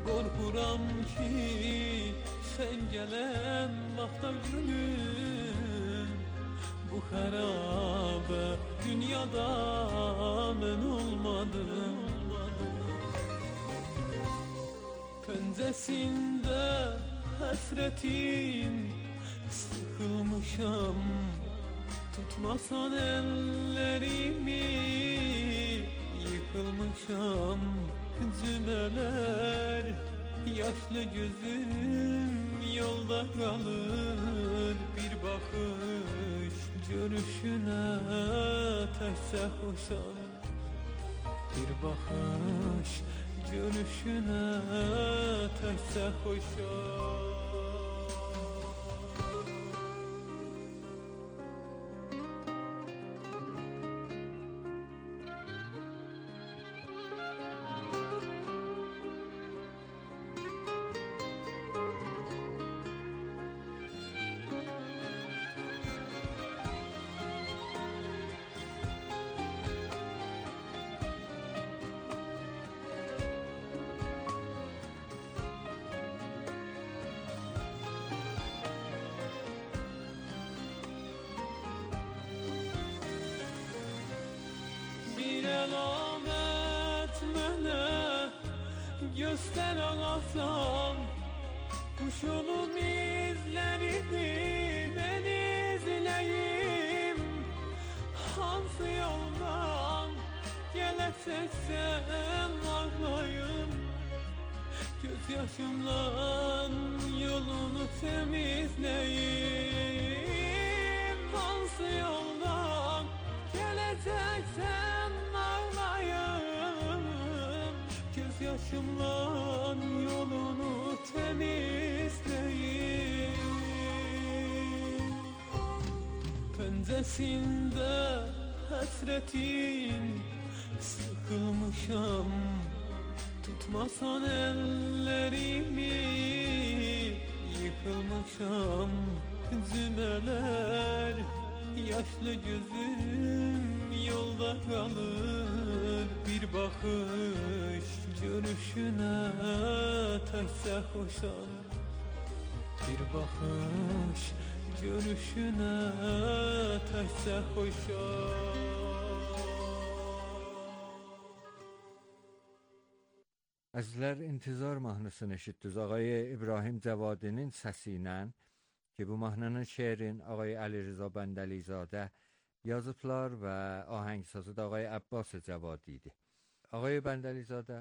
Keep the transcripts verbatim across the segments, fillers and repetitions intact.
Qorxuram ki sen gələn vaxta gülüm, bu xərabə dünyada mən olmadım. Pəncəsində həsrətin sıxılmışam, tutmasan əllərimi, yıkılmışam cümələr. Yaşlı gözüm yolda qalır, bir baxış görüşünə təkcə xoşam. Bir baxış görüşünə təkcə xoşam. Bir əlamət mənə göstər ağasam, quşunun izlərini mən izləyim. Hansı yoldan gələcəksən ağlayım, göz yaşımla yolunu temizləyim. Hansı yoldan gələcəksən ağlayım, göz yaşımla yolunu temizleyim. Pəncəsində həsrətin sıxılmışam, tutmasan əllərimi, yıkılmışam cümələr. Yaşlı gözüm yolda qalır, bir baxış görüşünə təkcə xoşam. Bir baxış görüşünə təkcə xoşam. Əzizlər, İntizar mahnısını eşitdiniz. Ağay İbrahim Cavadinin səsi ilə ki, bu mahnının şeirin Ağay Əli Rza Bəndəlizadə yazıblar və ahəngsazı da Ağay Abbas Cavadi idi. Ağay Bəndəlizadə,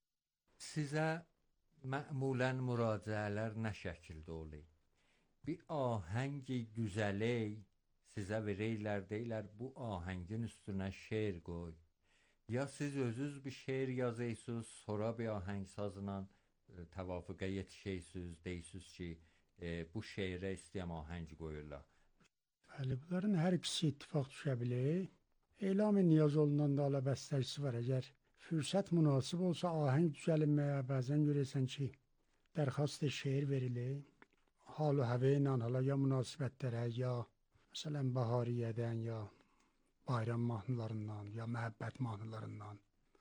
sizə mə'mulən müraciələr nə şəkildə olur? Bir ahəngi güzəli sizə vereylər, deyilər bu ahəngin üstünə şeir qoy. Ya siz özünüz bir şeir yazıysınız, sonra bir ahəngsazla e, təvafüqə yetişəysiniz, deyirsiniz ki, e, bu şeirə istəyəm ahəng qoyurlar. Bəli, bunların hər ikisi ittifaq düşə bilir. Elam-ı niyaz olunan da ala bəstəçisi var. Əgər fürsət münasib olsa ahəng düzəlinməyə bəzən görəsən ki, dərxast şeir verilir. Hal-ı həvə ilə hala ya münasibətlərə, ya məsələn bahariyədən, ya bayram mahnılarından, ya məhəbbət mahnılarından.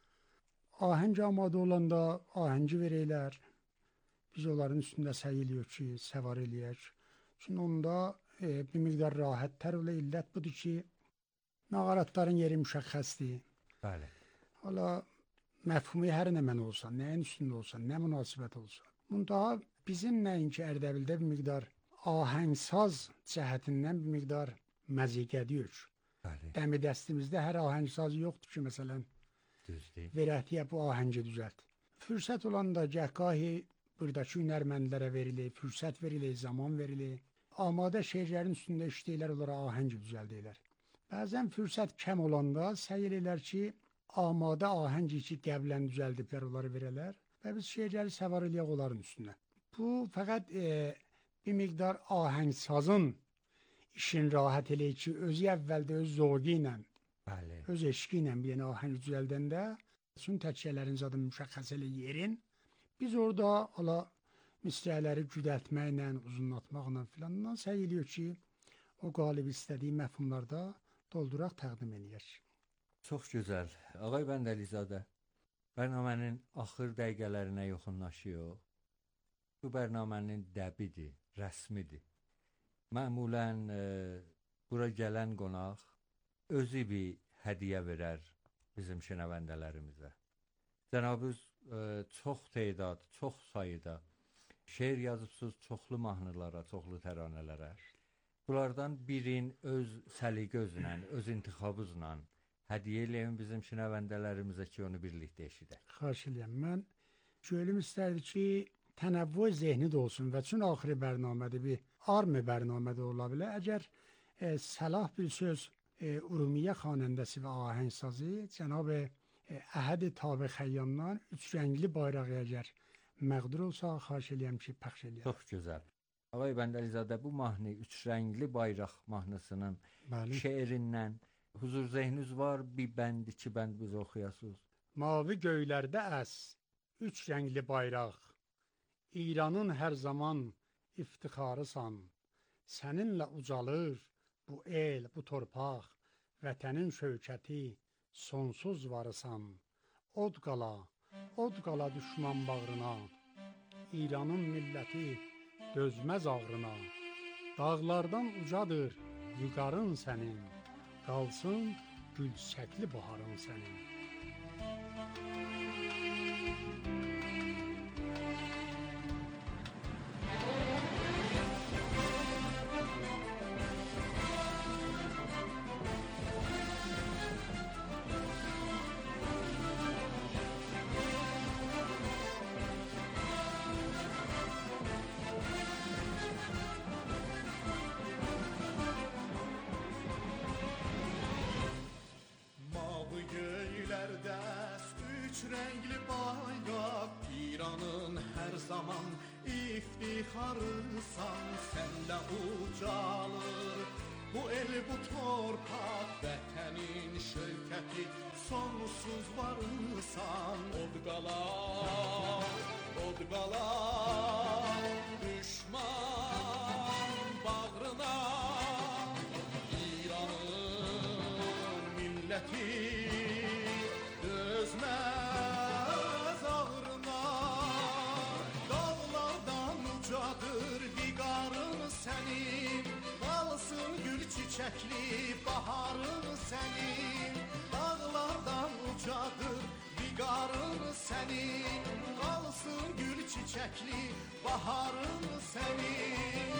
Ahəng amadə olanda ahəngi verəylər. Biz onların üstündə səy eləyirik ki, səvar eləyək. Çünki onda e, bir miqdar rahatdır. Ola illət budur ki, nağaratların yeri müşəxxəsdir. Bəli. Hala məfhumi hər nə mən olsa, nəyin üstündə olsa, nə münasibət olsa. Bunda bizim nəinki Ərdəbildə bir miqdar ahəngsaz cəhətindən bir miqdar məziqədiyik. Bəli. Dəmi dəstimizdə hər ahəngsaz yoxdur ki, məsələn, Düzdür. verəhdiyə bu ahəngi düzəlt. Fürsət olanda gəhqahi buradakı hünərməndlərə verilir, fürsət verilir, zaman verilir. Amadə şeirlərin üstündə işləyirlər, onlara ahəng düzəldilər. Bəzən fürsət kəm olanda səy eləyirlər ki, amadə ahəngi ki, qəblən düzəldiblər, onları verələr və biz şeirləri səvar eləyək onların üstünə. Bu, fəqət e, bir miqdar ahəngsazın işin rahat eləyir ki, özü əvvəldə öz zoğu ilə, Bəli. öz eşqi ilə bir dənə ahəng düzəldəndə, üçün təkiyyələrin zadı müşəxxəs elə yerin, biz orada ala misrələri güdəltməklə, uzunlatmaqla filandan səy eləyir ki, o qalib istədiyi məfhumlarda dolduraq təqdim eləyək. Çox gözəl. Ağay Bəndəlizadə, Bərnamənin axır dəqiqələrinə yaxınlaşıyor. Bu bərnamənin dəbidir, rəsmidir. Məmulən e, bura gələn qonaq özü bir hədiyyə verər bizim şənəvəndələrimizə. Cənabınız e, çox tədad, çox sayıda şeir yazıbsınız, çoxlu mahnılara, çoxlu təranələrə. Bunlardan birin öz səliqənizlə, öz intixabınızla hədiyyə eləyin bizim şənəvəndələrimizə ki, onu birlikdə eşidək. Xahiş edirəm. Mən gönlüm istərdi ki, tənəvvü zehni də olsun və çün axırı bərnamədə bir armi bərnamədə ola bilər. Əgər e, Səlah bir söz e, Urumiyyə xanəndəsi və ahəngsazı cənab e, Əhəd Tabe Xəyyandan üç rəngli bayrağı əgər məqdur olsa, xahiş edirəm ki, pəxş eləyək. Çox gözəl. Ağay Bəndəlizadə bu mahnı üç rəngli bayraq mahnısının Bəli. Şeirindən huzur zehniniz var, bir bənd, iki bənd biz oxuyasınız. Mavi göylərdə əs, üç rəngli bayraq, İranın hər zaman iftixarısan, səninlə ucalır bu el, bu torpaq, vətənin şövkəti, sonsuz varısan. Od qala, od qala düşman bağrına, İranın milləti dözməz ağrına. Dağlardan ucadır vüqarın sənin, qalsın gül çiçəkli baharın sənin. Rəngli bayraq, İranın hər zaman iftixarısan, sənlə ucalır bu el, bu torpaq, vətənin şövkəti, sonsuz varısan. Od qala, od qala düşman bağrına, İranın milləti dözməz ağrına. Dağlardan ucadır viqarın sənin, qalsın gül çiçəkli baharın sənin. Dağlardan ucadır viqarın sənin, qalsın gül çiçəkli baharın sənin.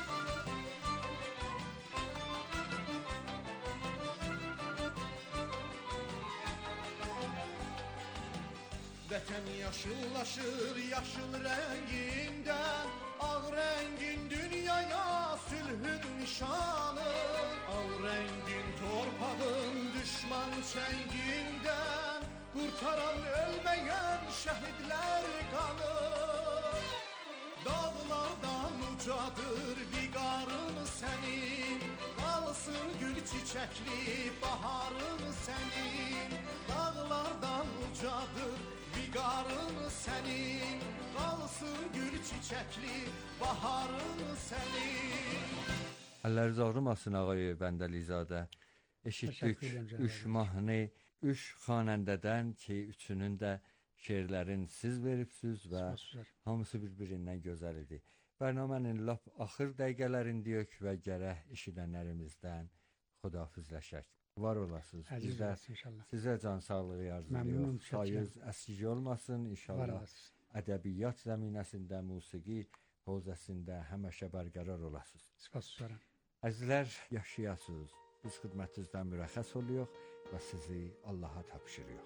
Vətən yaşıllaşır yaşıl rəngindən, ağ rəngin dünyaya sülhün nişanı. Ağ rəngin torpağın düşman çəngindən, qurtaran ölməyən şəhidlər qanı. Dağlardan ucadır viqarın sənin, qalsın gül çiçəkli baharın sənin. Dağlardan ucadır viqarın sənin, qalsın gül çiçəkli baharın sənin. Əlləriniz ağrımasın ağay Bəndəlizadə. Eşitdik üç mahnı, üç xanəndədən ki, üçünün də şeirlərin siz veribsiniz və hamısı bir-birindən gözəl idi. Bərnamənin lap axır dəqiqələrindəyik və gərək eşidənlərimizdən xudahafizləşək. Var olasınız. Bizdə sizə can sağlığı arzulayırıq. Sayınız əskici olmasın inşallah. Ədəbiyyat zəminəsində, musiqi hövzəsində həmişə bərqərar olasınız. Əzizlər, yaşayasınız. Biz xidmətinizdən mürəxxəs oluyoruz və sizi Allaha tapşırıyoruz.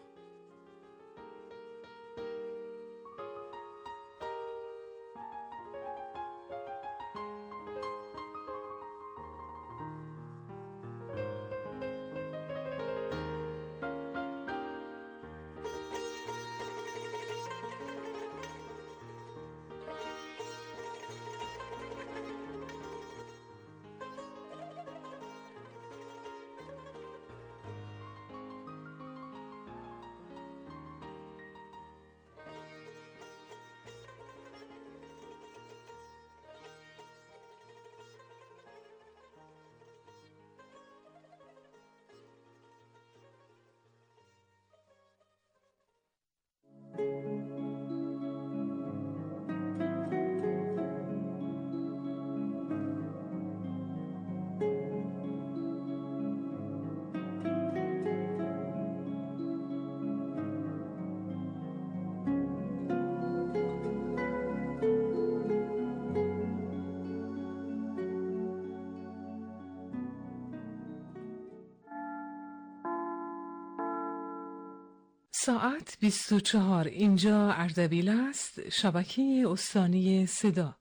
ساعت بیست و چهار. اینجا اردبیل است، شبکه استانی صدا.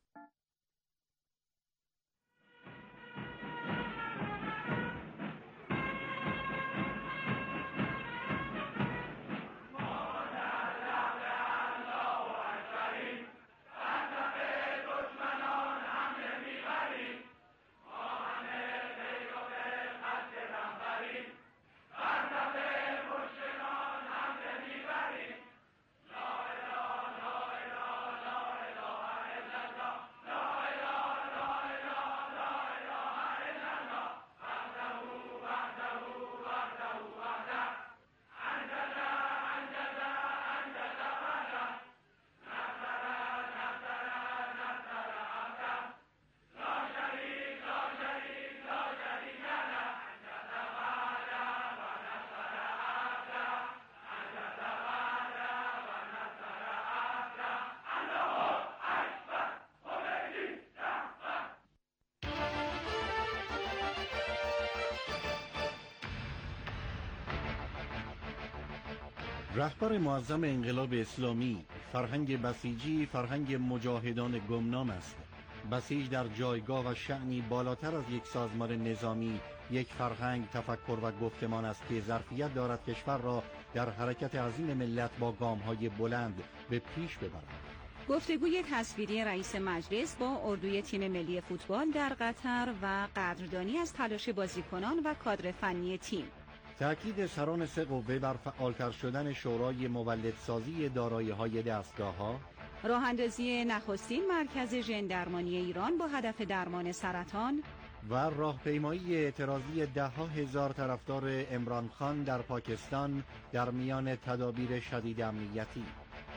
رهبر معظم انقلاب اسلامی، فرهنگ بسیجی فرهنگ مجاهدان گمنام است. بسیج در جایگاه و شأنی بالاتر از یک سازمان نظامی، یک فرهنگ، تفکر و گفتمان است که ظرفیت دارد کشور را در حرکت عظیم ملت با گام‌های بلند به پیش ببرد. گفتگوی تصویری رئیس مجلس با اردوی تیم ملی فوتبال در قطر و قدردانی از تلاش بازیکنان و کادر فنی تیم. تأکید سران سه قوه بر فعالتر شدن شورای مولدسازی دارایی‌های دستگاه‌ها. راه اندازی نخستین مرکز ژندرمانی ایران با هدف درمان سرطان و راهپیمایی اعتراضی ده ها هزار طرفدار عمران خان در پاکستان در میان تدابیر شدید امنیتی.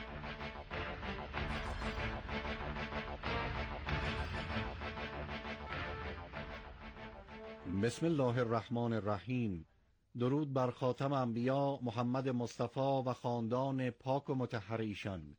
بسم الله الرحمن الرحیم. درود بر خاتم انبیا محمد مصطفی و خاندان پاک و مطهر ایشان.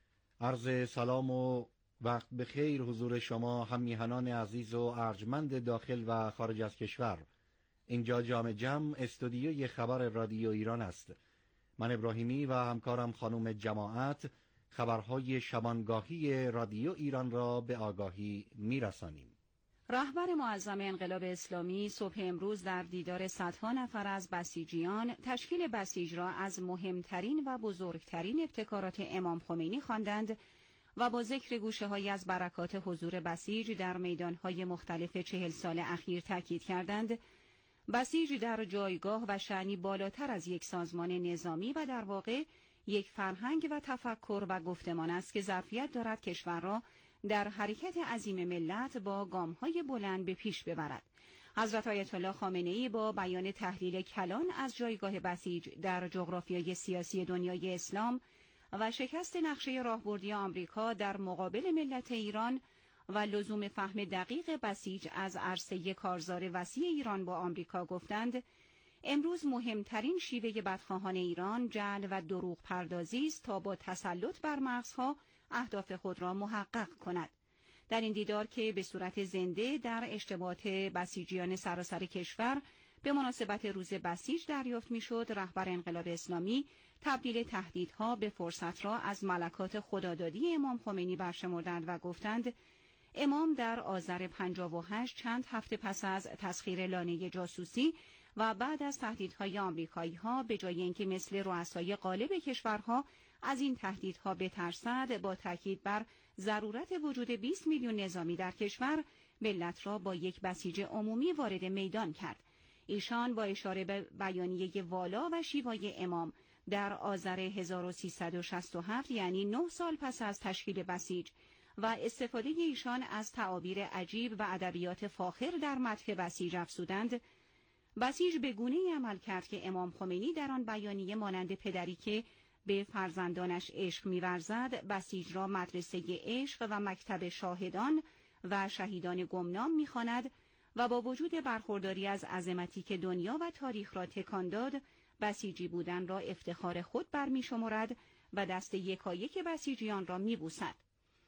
عرض سلام و وقت بخیر حضور شما هم میهنان عزیز و ارجمند داخل و خارج از کشور. اینجا جام جم استودیوی خبر رادیو ایران است. من ابراهیمی و همکارم خانم جماعت خبرهای شبانگاهی رادیو ایران را به آگاهی میرسانیم. رهبر معظم انقلاب اسلامی صبح امروز در دیدار صدها نفر از بسیجیان تشکیل بسیج را از مهمترین و بزرگترین ابتکارات امام خمینی خواندند و با ذکر گوشه‌هایی از برکات حضور بسیج در میدانهای مختلف چهل سال اخیر تاکید کردند. بسیج در جایگاه و شأنی بالاتر از یک سازمان نظامی و در واقع یک فرهنگ و تفکر و گفتمان است که ظرفیت دارد کشور را در حرکت عظیم ملت با گام‌های بلند به پیش ببرد. حضرت آیت الله خامنه‌ای با بیان تحلیل کلان از جایگاه بسیج در جغرافیای سیاسی دنیای اسلام و شکست نقشه راهبردی آمریکا در مقابل ملت ایران و لزوم فهم دقیق بسیج از عرصه کارزار وسیع ایران با آمریکا گفتند امروز مهمترین شیوه بدخواهان ایران جعل و دروغ پردازی است تا با تسلط بر مغزها اهداف خود را محقق کند. در این دیدار که به صورت زنده در اشتباهات بسیجیان سراسر کشور به مناسبت روز بسیج دریافت میشد، رهبر انقلاب اسلامی تبدیل تهدیدها به فرصت را از ملکات خدادادی امام خمینی برشمردند و گفتند امام در آذر پنجاه و هشت چند هفته پس از تسخیر لانه جاسوسی و بعد از تهدیدهای آمریکایی‌ها به جای اینکه مثل رؤسای غالب کشورها از این تهدیدها بترسد، با تاکید بر ضرورت وجود بیست میلیون نظامی در کشور ملت را با یک بسیج عمومی وارد میدان کرد. ایشان با اشاره به بیانیه والا و شیوای امام در آذر هزار و سیصد و شصت و هفت یعنی نه سال پس از تشکیل بسیج و استفاده ایشان از تعابیر عجیب و ادبیات فاخر در مدح بسیج افزودند بسیج به گونه‌ای عمل کرد که امام خمینی در آن بیانیه مانند پدری که به فرزندانش عشق می‌ورزد بسیج را مدرسه عشق و مکتب شاهدان و شهیدان گمنام می‌خواند و با وجود برخورداری از عظمتی که دنیا و تاریخ را تکان داد بسیجی بودن را افتخار خود برمی‌شمرد و دست یکایک بسیجیان را می‌بوسد.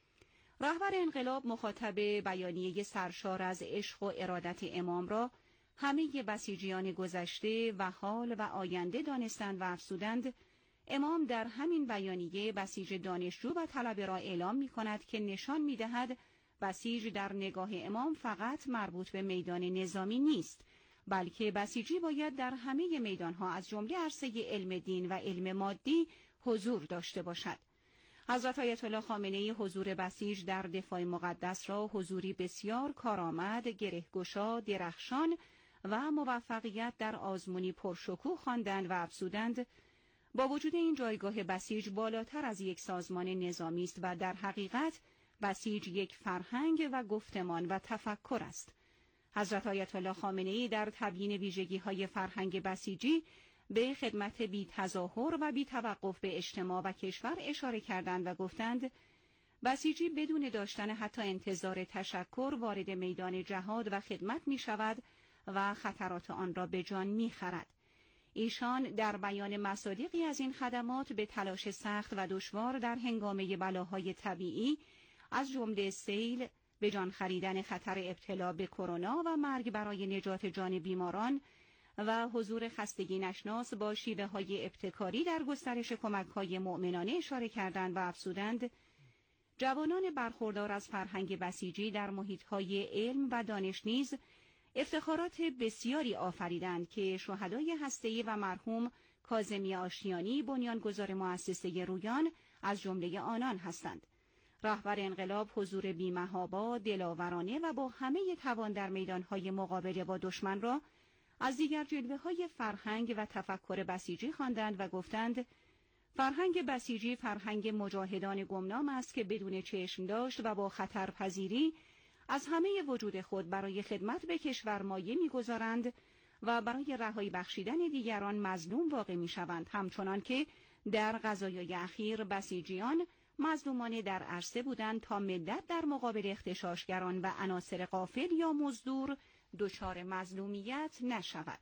رهبر انقلاب مخاطب بیانیه سرشار از عشق و ارادت امام را همه بسیجیان گذشته و حال و آینده دانستند و افزودند امام در همین بیانیه بسیج دانشجو و طلبه را اعلام می کند که نشان می دهد بسیج در نگاه امام فقط مربوط به میدان نظامی نیست، بلکه بسیجی باید در همه میدانها از جمله عرصه علم دین و علم مادی حضور داشته باشد. حضرت آیت الله خامنه‌ای حضور بسیج در دفاع مقدس را حضوری بسیار کارآمد، گرهگشا، درخشان و موفقیت در آزمونی پرشکوه خواندند و افزودند با وجود این جایگاه بسیج بالاتر از یک سازمان نظامی است و در حقیقت بسیج یک فرهنگ و گفتمان و تفکر است. حضرت آیت الله خامنه‌ای در تبیین ویژگی‌های فرهنگ بسیجی به خدمت بی تظاهر و بی توقف به اجتماع و کشور اشاره کردند و گفتند بسیجی بدون داشتن حتی انتظار تشکر وارد میدان جهاد و خدمت می شود و خطرات آن را به جان می خرد. ایشان در بیان مصادیقی از این خدمات به تلاش سخت و دشوار در هنگامه بلاهای طبیعی از جمله سیل، به جان خریدن خطر ابتلا به کرونا و مرگ برای نجات جان بیماران و حضور خستگی نشناس با شیوه های ابتکاری در گسترش کمک های مؤمنانه اشاره کردند و افزودند جوانان برخوردار از فرهنگ بسیجی در محیط های علم و دانش نیز افتخارات بسیاری آفریدند که شهدای هسته‌ای و مرحوم کاظمی آشتیانی بنیانگذار مؤسسه رویان از جمله آنان هستند. رهبر انقلاب حضور بی‌محابا، دلاورانه و با همه توان در میدانهای مقابله با دشمن را از دیگر جلوه‌های فرهنگ و تفکر بسیجی خواندند و گفتند فرهنگ بسیجی فرهنگ مجاهدان گمنام است که بدون چشم داشت و با خطرپذیری از همه وجود خود برای خدمت به کشور مایه می‌گذارند و برای رهایی بخشیدن دیگران مظلوم واقع می‌شوند، همچنان که در غزایای اخیر بسیجیان مظلومانه در عرصه بودند تا ملت در مقابل اغتشاشگران و عناصر غافل یا مزدور دچار مظلومیت نشود.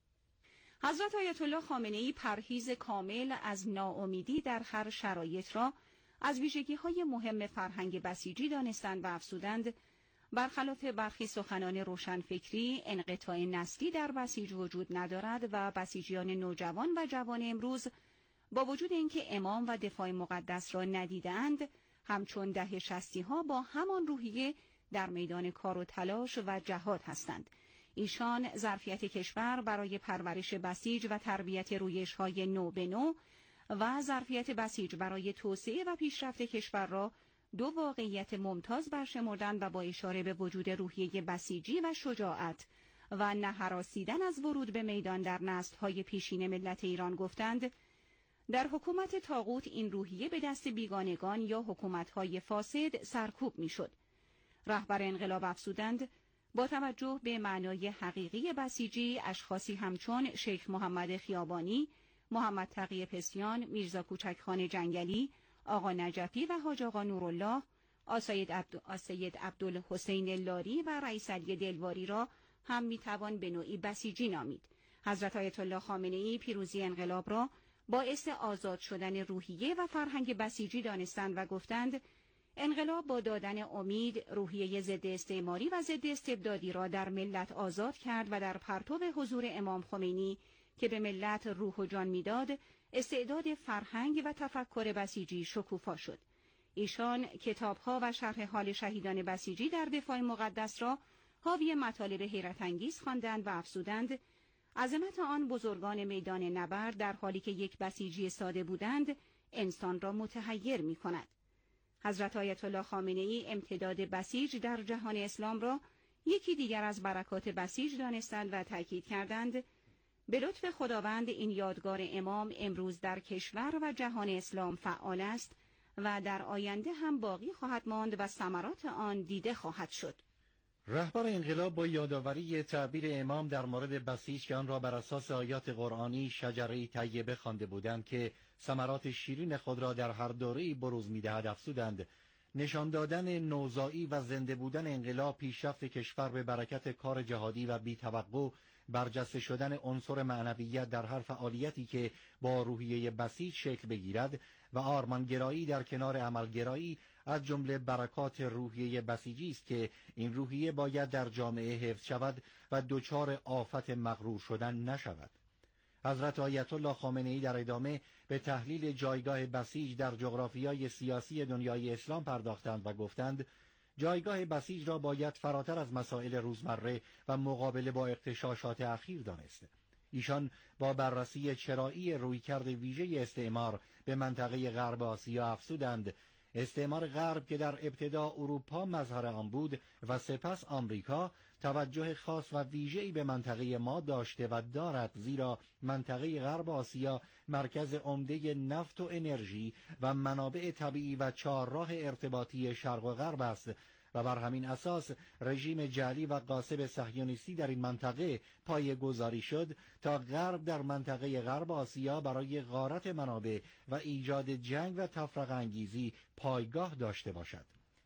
حضرت آیت الله خامنه‌ای پرهیز کامل از ناامیدی در هر شرایط را از ویژگی‌های مهم فرهنگ بسیجی دانستند و افزودند برخلاف برخی سخنان روشنفکری انقطاع نسلی در بسیج وجود ندارد و بسیجیان نوجوان و جوان امروز با وجود اینکه امام و دفاع مقدس را ندیدند همچون دهه شصتی ها با همان روحیه در میدان کار و تلاش و جهاد هستند. ایشان ظرفیت کشور برای پرورش بسیج و تربیت رویش‌های نو به نو و ظرفیت بسیج برای توسعه و پیشرفت کشور را دو واقعیت ممتاز برشمردند و با اشاره به وجود روحیه بسیجی و شجاعت و نهراسیدن از ورود به میدان در نسل‌های پیشین ملت ایران گفتند در حکومت طاغوت این روحیه به دست بیگانگان یا حکومت‌های فاسد سرکوب می‌شد. رهبر انقلاب افزودند با توجه به معنای حقیقی بسیجی اشخاصی همچون شیخ محمد خیابانی، محمد تقی پسیان، میرزا کوچکخان جنگلی، آقا نجفی و حاج آقا نورالله، آسید عبد آسید عبدالحسین لاری و رئیس علی دلواری را هم میتوان به نوعی بسیجی نامید. حضرت آیت الله خامنه‌ای پیروزی انقلاب را باعث آزاد شدن روحیه و فرهنگ بسیجی دانستند و گفتند انقلاب با دادن امید روحیه ضد استعماری و ضد استبدادی را در ملت آزاد کرد و در پرتو حضور امام خمینی که به ملت روح و جان میداد استعداد فرهنگ و تفکر بسیجی شکوفا شد. ایشان کتاب‌ها و شرح حال شهیدان بسیجی در دفاع مقدس را حاوی مطالب حیرت انگیز خواندند و افزودند عظمت آن بزرگان میدان نبرد در حالی که یک بسیجی ساده بودند انسان را متحیر می‌کند. حضرت آیت الله خامنه‌ای امتداد بسیج در جهان اسلام را یکی دیگر از برکات بسیج دانستند و تأکید کردند به لطف خداوند این یادگار امام امروز در کشور و جهان اسلام فعال است و در آینده هم باقی خواهد ماند و ثمرات آن دیده خواهد شد. رهبر انقلاب با یادآوری تعبیر امام در مورد بسیج که آن را بر اساس آیات قرآنی شجره طیبه خوانده بودند که ثمرات شیرین خود را در هر دوره‌ای بروز می‌دهد افزودند نشان دادن نوزایی و زنده بودن انقلاب پیشرفت کشور به برکت کار جهادی و بی‌توقع برجسته شدن عنصر معنویت در هر فعالیتی که با روحیه بسیج شکل بگیرد و آرمانگرایی در کنار عملگرایی از جمله برکات روحیه بسیجی است که این روحیه باید در جامعه حفظ شود و دچار آفت مغرور شدن نشود. حضرت آیت الله خامنه‌ای در ادامه به تحلیل جایگاه بسیج در جغرافیای سیاسی دنیای اسلام پرداختند و گفتند جایگاه بسیج را باید فراتر از مسائل روزمره و مقابله با اغتشاشات اخیر دانست. ایشان با بررسی چرایی رویکرد ویژه استعمار به منطقه غرب آسیا افزودند استعمار غرب که در ابتدا اروپا مظهر آن بود و سپس آمریکا توجه خاص و ویژه‌ای به منطقه ما داشته و دارد، زیرا منطقه غرب آسیا مرکز عمده نفت و انرژی و منابع طبیعی و چهارراه ارتباطی شرق و غرب است و بر همین اساس رژیم جعلی و غاصب صهیونیستی در این منطقه پایه‌گذاری شد تا غرب در منطقه غرب آسیا برای غارت منابع و ایجاد جنگ و تفرقه انگیزی پایگاه داشته باشد.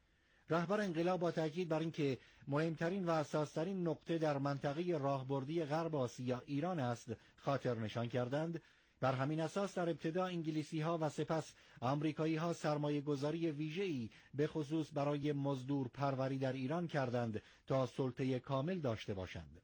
رهبر انقلاب با تاکید بر اینکه مهمترین و اساس‌ترین نقطه در منطقه راهبردی غرب آسیا ایران است خاطر نشان کردند بر همین اساس در ابتدا انگلیسی‌ها و سپس آمریکایی‌ها سرمایه‌گذاری ویژه‌ای به خصوص برای مزدور پروری در ایران کردند تا سلطه کامل داشته باشند.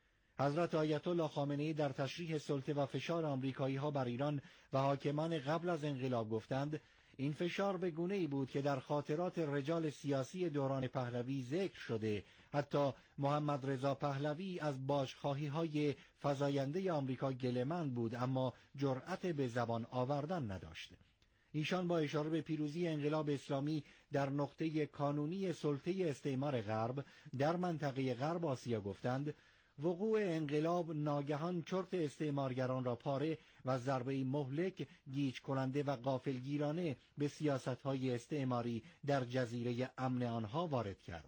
حضرت آیت الله خامنه‌ای در تشریح سلطه و فشار آمریکایی‌ها بر ایران و حاکمان قبل از انقلاب گفتند این فشار به گونه‌ای بود که در خاطرات رجال سیاسی دوران پهلوی ذکر شده. حتی محمد رضا پهلوی از بازخواهی‌های فزاینده آمریکا گله‌مند بود اما جرأت به زبان آوردن نداشت. ایشان با اشاره به پیروزی انقلاب اسلامی در نقطه کانونی سلطه استعمار غرب در منطقه غرب آسیا گفتند وقوع انقلاب ناگهان چرت استعمارگران را پاره و ضربه‌ای مهلک، گیج کننده و غافلگیرانه به سیاست‌های استعماری در جزیره امن آنها وارد کرد.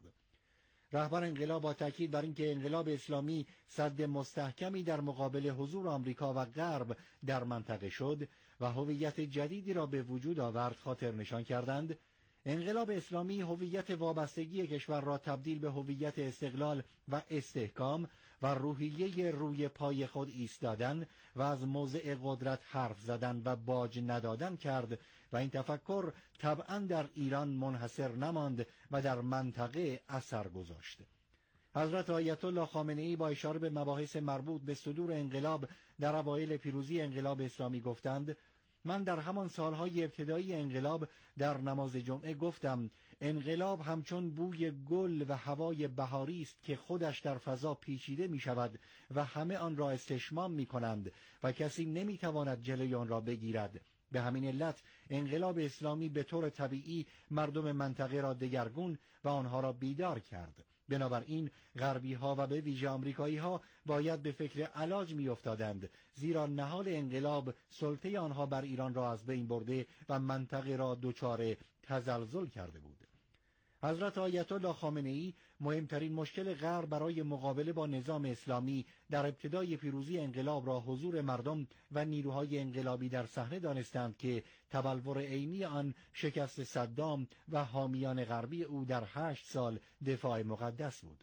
رهبر انقلاب با تاکید بر اینکه انقلاب اسلامی سد مستحکمی در مقابل حضور آمریکا و غرب در منطقه شد و هویت جدیدی را به وجود آورد خاطر نشان کردند انقلاب اسلامی هویت وابستگی کشور را تبدیل به هویت استقلال و استحکام و روحیه روی پای خود ایستادن و از موضع قدرت حرف زدن و باج ندادن کرد و این تفکر طبعا در ایران منحصر نماند و در منطقه اثر گذاشت. حضرت آیت الله خامنه‌ای با اشاره به مباحث مربوط به صدور انقلاب در اوایل پیروزی انقلاب اسلامی گفتند من در همان سالهای ابتدایی انقلاب در نماز جمعه گفتم انقلاب همچون بوی گل و هوای بهاری است که خودش در فضا پیچیده می شود و همه آن را استشمام می کنند و کسی نمی تواند جلوی آن را بگیرد. به همین علت انقلاب اسلامی به طور طبیعی مردم منطقه را دگرگون و آنها را بیدار کرد. بنابراین غربی ها و به ویژه آمریکایی ها باید به فکر علاج می افتادند، زیرا نهال انقلاب سلطه آنها بر ایران را از بین برده و منطقه را دچار تزلزل کرده بود. حضرت آیت الله خامنه‌ای مهمترین مشکل غرب برای مقابله با نظام اسلامی در ابتدای پیروزی انقلاب را حضور مردم و نیروهای انقلابی در صحنه دانستند که تبلور عینی آن شکست صدام و حامیان غربی او در هشت سال دفاع مقدس بود.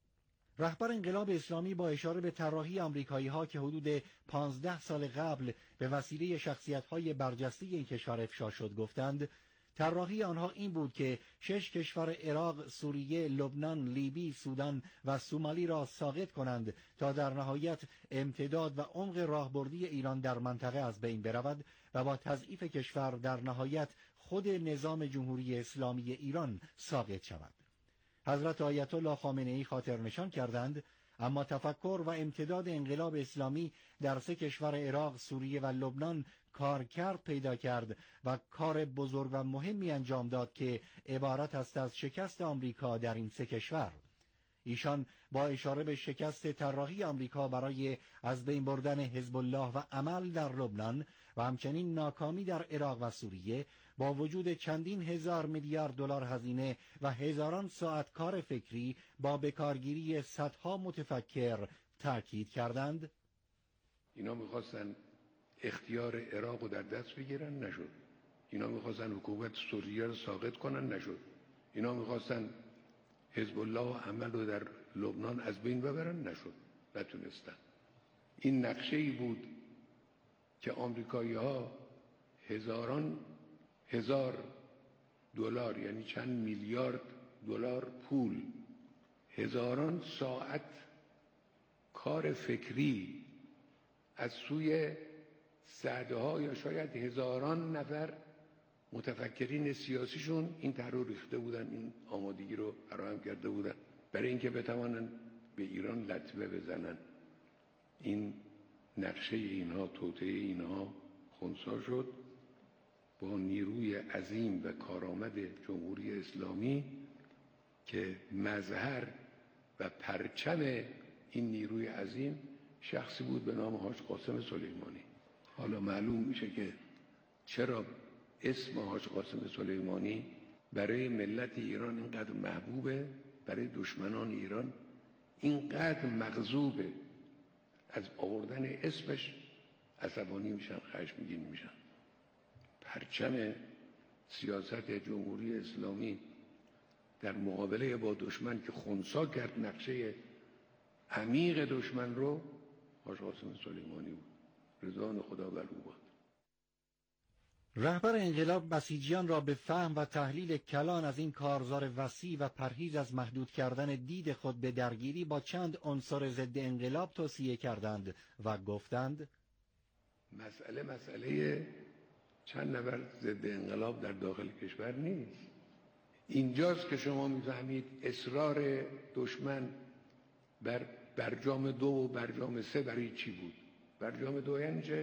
رهبر انقلاب اسلامی با اشاره به طراحی آمریکایی‌ها که حدود پانزده سال قبل به وسیله شخصیت‌های برجسته این کشور افشا شد گفتند طراحی آنها این بود که شش کشور عراق، سوریه، لبنان، لیبی، سودان و سومالی را ساقط کنند تا در نهایت امتداد و عمق راهبردی ایران در منطقه از بین برود و با تضعیف کشور در نهایت خود نظام جمهوری اسلامی ایران ساقط شود. حضرت آیت الله خامنه‌ای خاطر نشان کردند اما تفکر و امتداد انقلاب اسلامی در سه کشور عراق، سوریه و لبنان کارکرد پیدا کرد و کار بزرگ و مهمی انجام داد که عبارت است از شکست آمریکا در این سه کشور. ایشان با اشاره به شکست طراحی آمریکا برای از بین بردن حزب الله و عمل در لبنان و همچنین ناکامی در عراق و سوریه با وجود چندین هزار میلیارد دلار هزینه و هزاران ساعت کار فکری با بکارگیری صدها متفکر تاکید کردند اینا می‌خواستن اختیار عراق رو در دست بگیرن، نشد. اینا می‌خواستن حکومت سوریه رو ساقط کنن، نشد. اینا می‌خواستن حزب الله و عمل رو در لبنان از بین ببرن، نشد. نتونستن. این نقشه‌ای بود که آمریکایی‌ها هزاران هزار دلار، یعنی چند میلیارد دلار پول، هزاران ساعت کار فکری از سوی صدها یا شاید هزاران نفر متفکرین سیاسیشون این طرح رو ریخته بودن، این آمادگی رو فراهم کرده بودن برای اینکه بتوانن به ایران لطمه بزنن. این نقشه اینها، توطئه اینها خنثی شد. با نیروی عظیم و کارآمد جمهوری اسلامی که مظهر و پرچم این نیروی عظیم شخصی بود به نام حاج قاسم سلیمانی. حالا معلوم میشه که چرا اسم حاج قاسم سلیمانی برای ملت ایران اینقدر محبوبه، برای دشمنان ایران اینقدر مغضوبه. از آوردن اسمش عصبانی میشن، خشمگین میشن. پرچم سیاست جمهوری اسلامی در مقابله با دشمن که خنثی کرد نقشه عمیق دشمن رو، حاج قاسم سلیمانی بود. رضوان خدا بر او باد. رهبر انقلاب بسیجیان را به فهم و تحلیل کلان از این کارزار وسیع و پرهیز از محدود کردن دید خود به درگیری با چند عنصر ضد انقلاب توصیه کردند و گفتند مسئله مسئله چند نفر ضد انقلاب در داخل کشور نیست. اینجاست که شما میفهمید اصرار دشمن بر برجام دو و برجام سه برای چی بود. برجام دو یعنی چه؟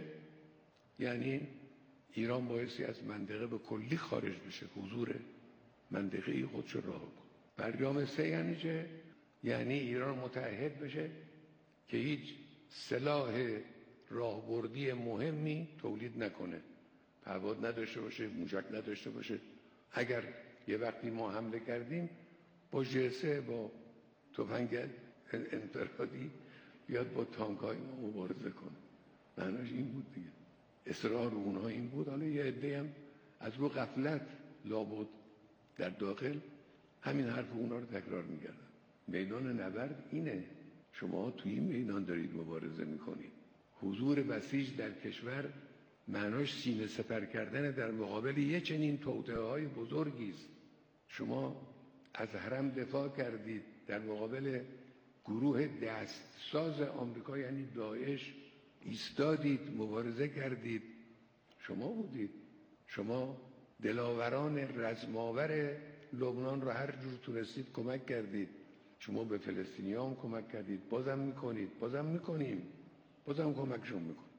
یعنی ایران بایستی از منطقه به کلی خارج بشه، حضور منطقه‌ای خودش رها کن. برجام سه یعنی چه؟ یعنی ایران متعهد بشه که هیچ سلاح راهبردی مهمی تولید نکنه، پهپاد نداشته باشه، موشک نداشته باشه. اگر یه وقتی ما حمله کردیم با جسه، با تفنگ انفرادی بیاد با تانکای ما مبارزه کنه. معناش این بود دیگه. اصرار اونها این بود. حالا یه عده هم از رو غفلت لابد در داخل همین حرف اونها رو تکرار می‌کردن. میدان نبرد اینه. شما توی این میدان دارید مبارزه میکنید. حضور بسیج در کشور معناش سینه سپر کردن در مقابل یه چنین توطئه‌های بزرگی است. شما از حرم دفاع کردید، در مقابل گروه دستساز آمریکا یعنی داعش ایستادید، مبارزه کردید. شما بودید. شما دلاوران رزماور لبنان را هر جور تونستید کمک کردید. شما به فلسطینیان کمک کردید، بازم میکنید، بازم میکنیم، بازم کمکشون میکنیم.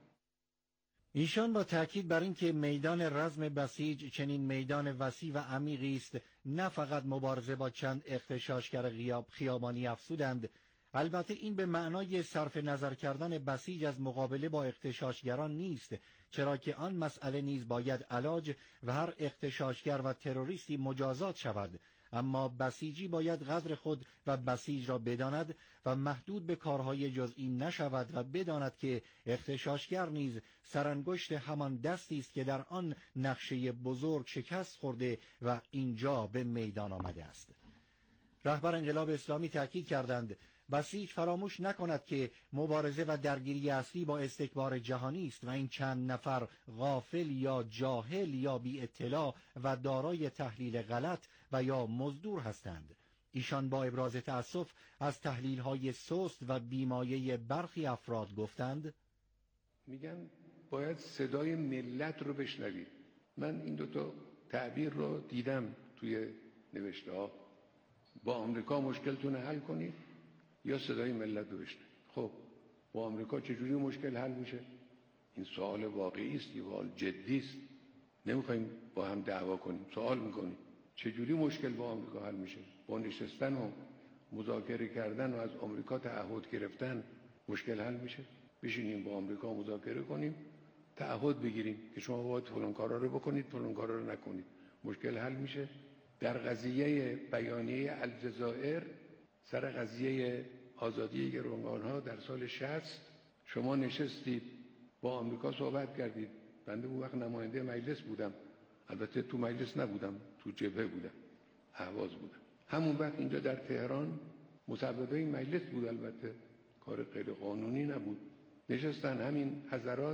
ایشان با تأکید بر اینکه میدان رزم بسیج چنین میدان وسیع و عمیقی است، نه فقط مبارزه با چند اغتشاشگر خیابانی افزودند، البته این به معنای صرف نظر کردن بسیج از مقابله با اغتشاشگران نیست، چرا که آن مسئله نیز باید علاج و هر اغتشاشگر و تروریستی مجازات شود. اما بسیجی باید قدر خود و بسیج را بداند و محدود به کارهای جزئی نشود و بداند که اغتشاشگر نیز سرانگشت همان دستی است که در آن نقشه بزرگ شکست خورده و اینجا به میدان آمده است. رهبر انقلاب اسلامی تاکید کردند بسیج فراموش نکند که مبارزه و درگیری اصلی با استکبار جهانی است و این چند نفر غافل یا جاهل یا بی اطلاع و دارای تحلیل غلط و یا مزدور هستند. ایشان با ابراز تأسف از تحلیل‌های سست و بیمایه برخی افراد گفتند میگن باید صدای ملت رو بشنوید. من این دوتا تعبیر رو دیدم توی نوشته ها. با آمریکا مشکلتون حل کنید یا صدای ملت رو بشنوید. خب با آمریکا چجوری مشکل حل میشه؟ این سوال واقعی است، سوال جدی است. نمیخوایم با هم دعوا کنیم، سوال میکنیم چجوری مشکل با آمریکا حل میشه؟ با نشستن و مذاکره کردن و از آمریکا تعهد گرفتن مشکل حل میشه؟ بشینیم با آمریکا مذاکره کنیم، تعهد بگیریم که شما باید فلان کارا رو بکنید، فلان کارا رو نکنید، مشکل حل میشه. در قضیه بیانیه الجزایر سر قضیه آزادی گروگان‌ها در سال شصت شما نشستید با آمریکا صحبت کردید. بنده اون وقت نماینده مجلس بودم، البته تو مجلس نبودم، تو جبهه بودم، اهواز بودم. همون وقت اینجا در تهران مصوبه این مجلس بود، البته کار غیر قانونی نبود. نشستن همین حضرات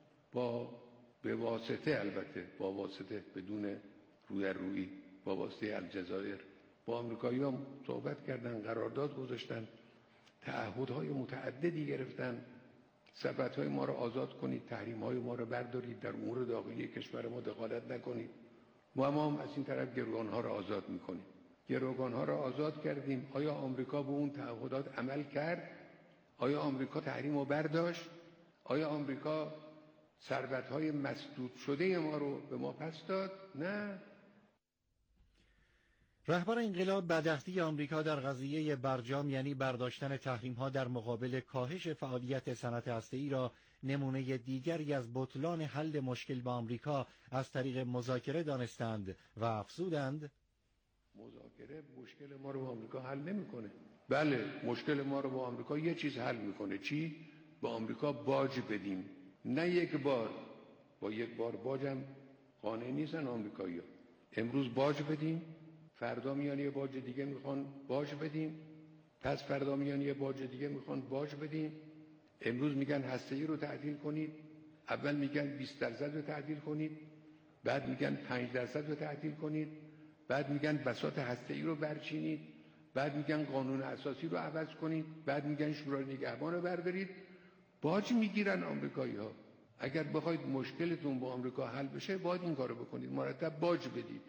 با به واسطه، البته با واسطه بدون روی روی، با واسطه الجزایر با آمریکایی‌ها صحبت کردن، قرارداد گذاشتن، تعهدهای متعددی گرفتن، سربتهای ما رو آزاد کنید، تحریم‌های ما رو بردارید، در امور داخلی کشور ما دخالت نکنید. ما هم از این طرف گروگان‌ها رو آزاد می‌کنیم. گروگان‌ها رو آزاد کردیم. آیا آمریکا به اون تعهدات عمل کرد؟ آیا آمریکا تحریم رو برداشت؟ آیا آمریکا ثروت‌های مسدود شده ما رو به ما پس داد؟ نه. رهبر انقلاب بداختی آمریکا در قضیه برجام یعنی برداشتن تحریم‌ها در مقابل کاهش فعالیت صنعت هسته‌ای را نمونه دیگری از بطلان حل مشکل با آمریکا از طریق مذاکره دانستند و افزودند مذاکره مشکل ما رو با آمریکا حل نمی‌کنه. بله، مشکل ما رو با آمریکا یه چیز حل می‌کنه. چی؟ با آمریکا باج بدیم. نه یک بار. با یک بار باجم قانع نیستن آمریکایی‌ها. امروز باج بدیم، فردا میان یه باج دیگه میخوان باج بدیم، پس فردا میان یه باج دیگه میخوان باج بدیم. امروز میگن هسته‌ای رو تعدیل کنید، اول میگن بیست درصد رو تعدیل کنید، بعد میگن پنج درصد رو تعدیل کنید، بعد میگن بساط هسته‌ای رو برچینید، بعد میگن قانون اساسی رو عوض کنید، بعد میگن شورای نگهبان رو بردارید. باج میگیرن آمریکایی‌ها. اگر بخواید مشکلتون با آمریکا حل بشه باید این کارو بکنید، مرتب باج بدید.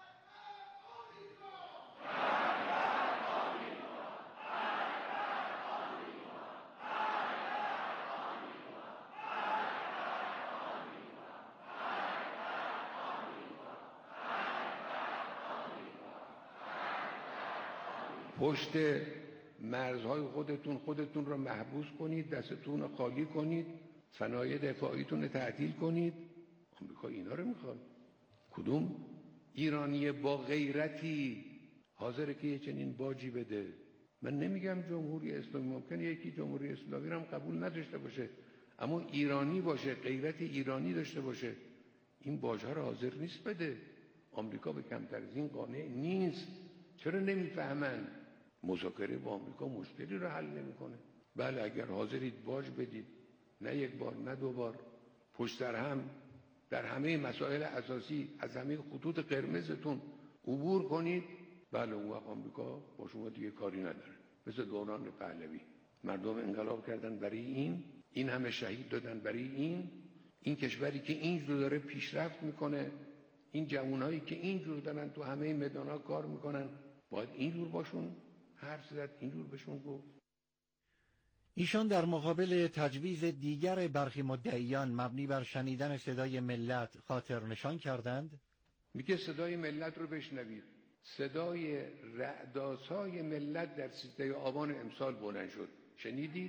پشت مرزهای خودتون خودتون رو محبوس کنید، دستتون رو خالی کنید، صنایع دفاعیتون رو تعطیل کنید. آمریکا اینا رو میخواد. کدوم ایرانی با غیرتی حاضره که یه چنین باجی بده؟ من نمیگم جمهوری اسلامی، ممکنه یکی جمهوری اسلامی رو هم قبول نداشته باشه، اما ایرانی باشه، غیرت ایرانی داشته باشه، این باج‌ها رو حاضر نیست بده. آمریکا به کمتر از این قانع نیست. چرا نمیفهمن؟ مذاکره با آمریکا مشکلی رو حل نمیکنه. بله، اگر حاضرید باج بدید، نه یک بار نه دو بار، پشت سر هم در همه مسائل اساسی از همه خطوط قرمزتون عبور کنید، بله اون وقت آمریکا با شما دیگه کاری نداره. مثل دوران پهلوی مردم انقلاب کردن برای این، این همه شهید دادن برای این، این کشوری که اینجور داره پیشرفت میکنه، این جوانایی که اینجور دارن تو همه میدانا کار میکنن، باید اینجور باشون حرف زد، اینجور بهشون گفت. ایشان در مقابل تجویز دیگر برخی مدعیان مبنی بر شنیدن صدای ملت خاطر نشان کردند. میگه صدای ملت رو بشنوید. صدای رعدآسای ملت در سیزده آبان امسال بلند شد. شنیدید؟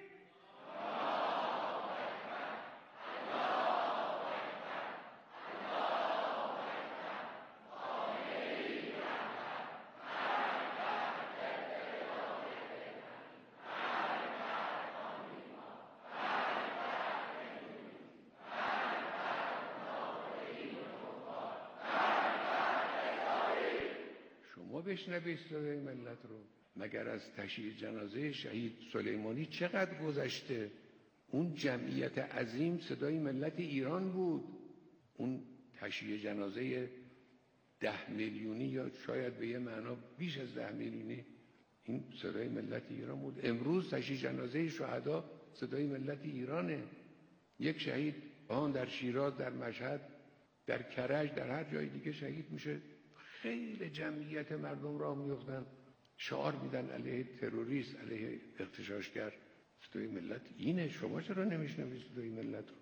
بشنوید صدای ملت رو. مگر از تشییع جنازه شهید سلیمانی چقدر گذشته؟ اون جمعیت عظیم صدای ملت ایران بود. اون تشییع جنازه ده میلیونی یا شاید به یه معنا بیش از ده میلیونی، این صدای ملت ایران بود. امروز تشییع جنازه شهدا صدای ملت ایرانه. یک شهید آن در شیراز، در مشهد، در کرج، در هر جای دیگه شهید میشه، خیلی جمعیت مردم را میفتن، شعار میدن علیه تروریست، علیه اغتشاشگر. صدای ملت اینه. شما چرا نمیشنوید صدای ملت رو؟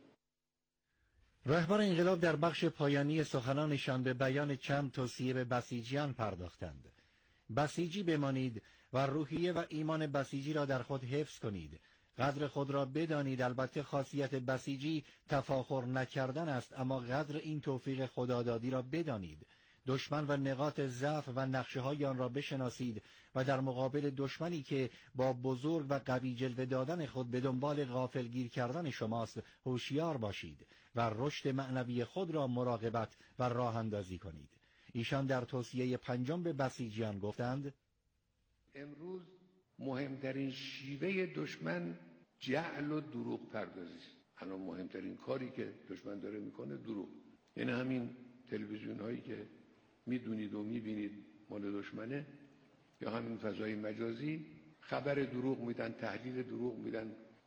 رهبر انقلاب در بخش پایانی سخنانشان به بیان چند توصیه به بسیجیان پرداختند. بسیجی بمانید و روحیه و ایمان بسیجی را در خود حفظ کنید. قدر خود را بدانید. البته خاصیت بسیجی تفاخر نکردن است، اما قدر این توفیق خدادادی را بدانید. دشمن و نقاط ضعف و نقشه های آن را بشناسید و در مقابل دشمنی که با بزرگ و قوی جلوه دادن خود به دنبال غافلگیر کردن شماست هوشیار باشید و رشد معنوی خود را مراقبت و راه اندازی کنید. ایشان در توصیه پنجم به بسیجیان گفتند: امروز مهمترین شیوه دشمن جعل و دروغ پردازی است. الان مهمترین کاری که دشمن داره میکنه دروغ. یعنی همین تلویزیون هایی که میدونید و میبینید مال دشمنه، یا همین فضای مجازی، خبر دروغ میدن، تحلیل دروغ میدن،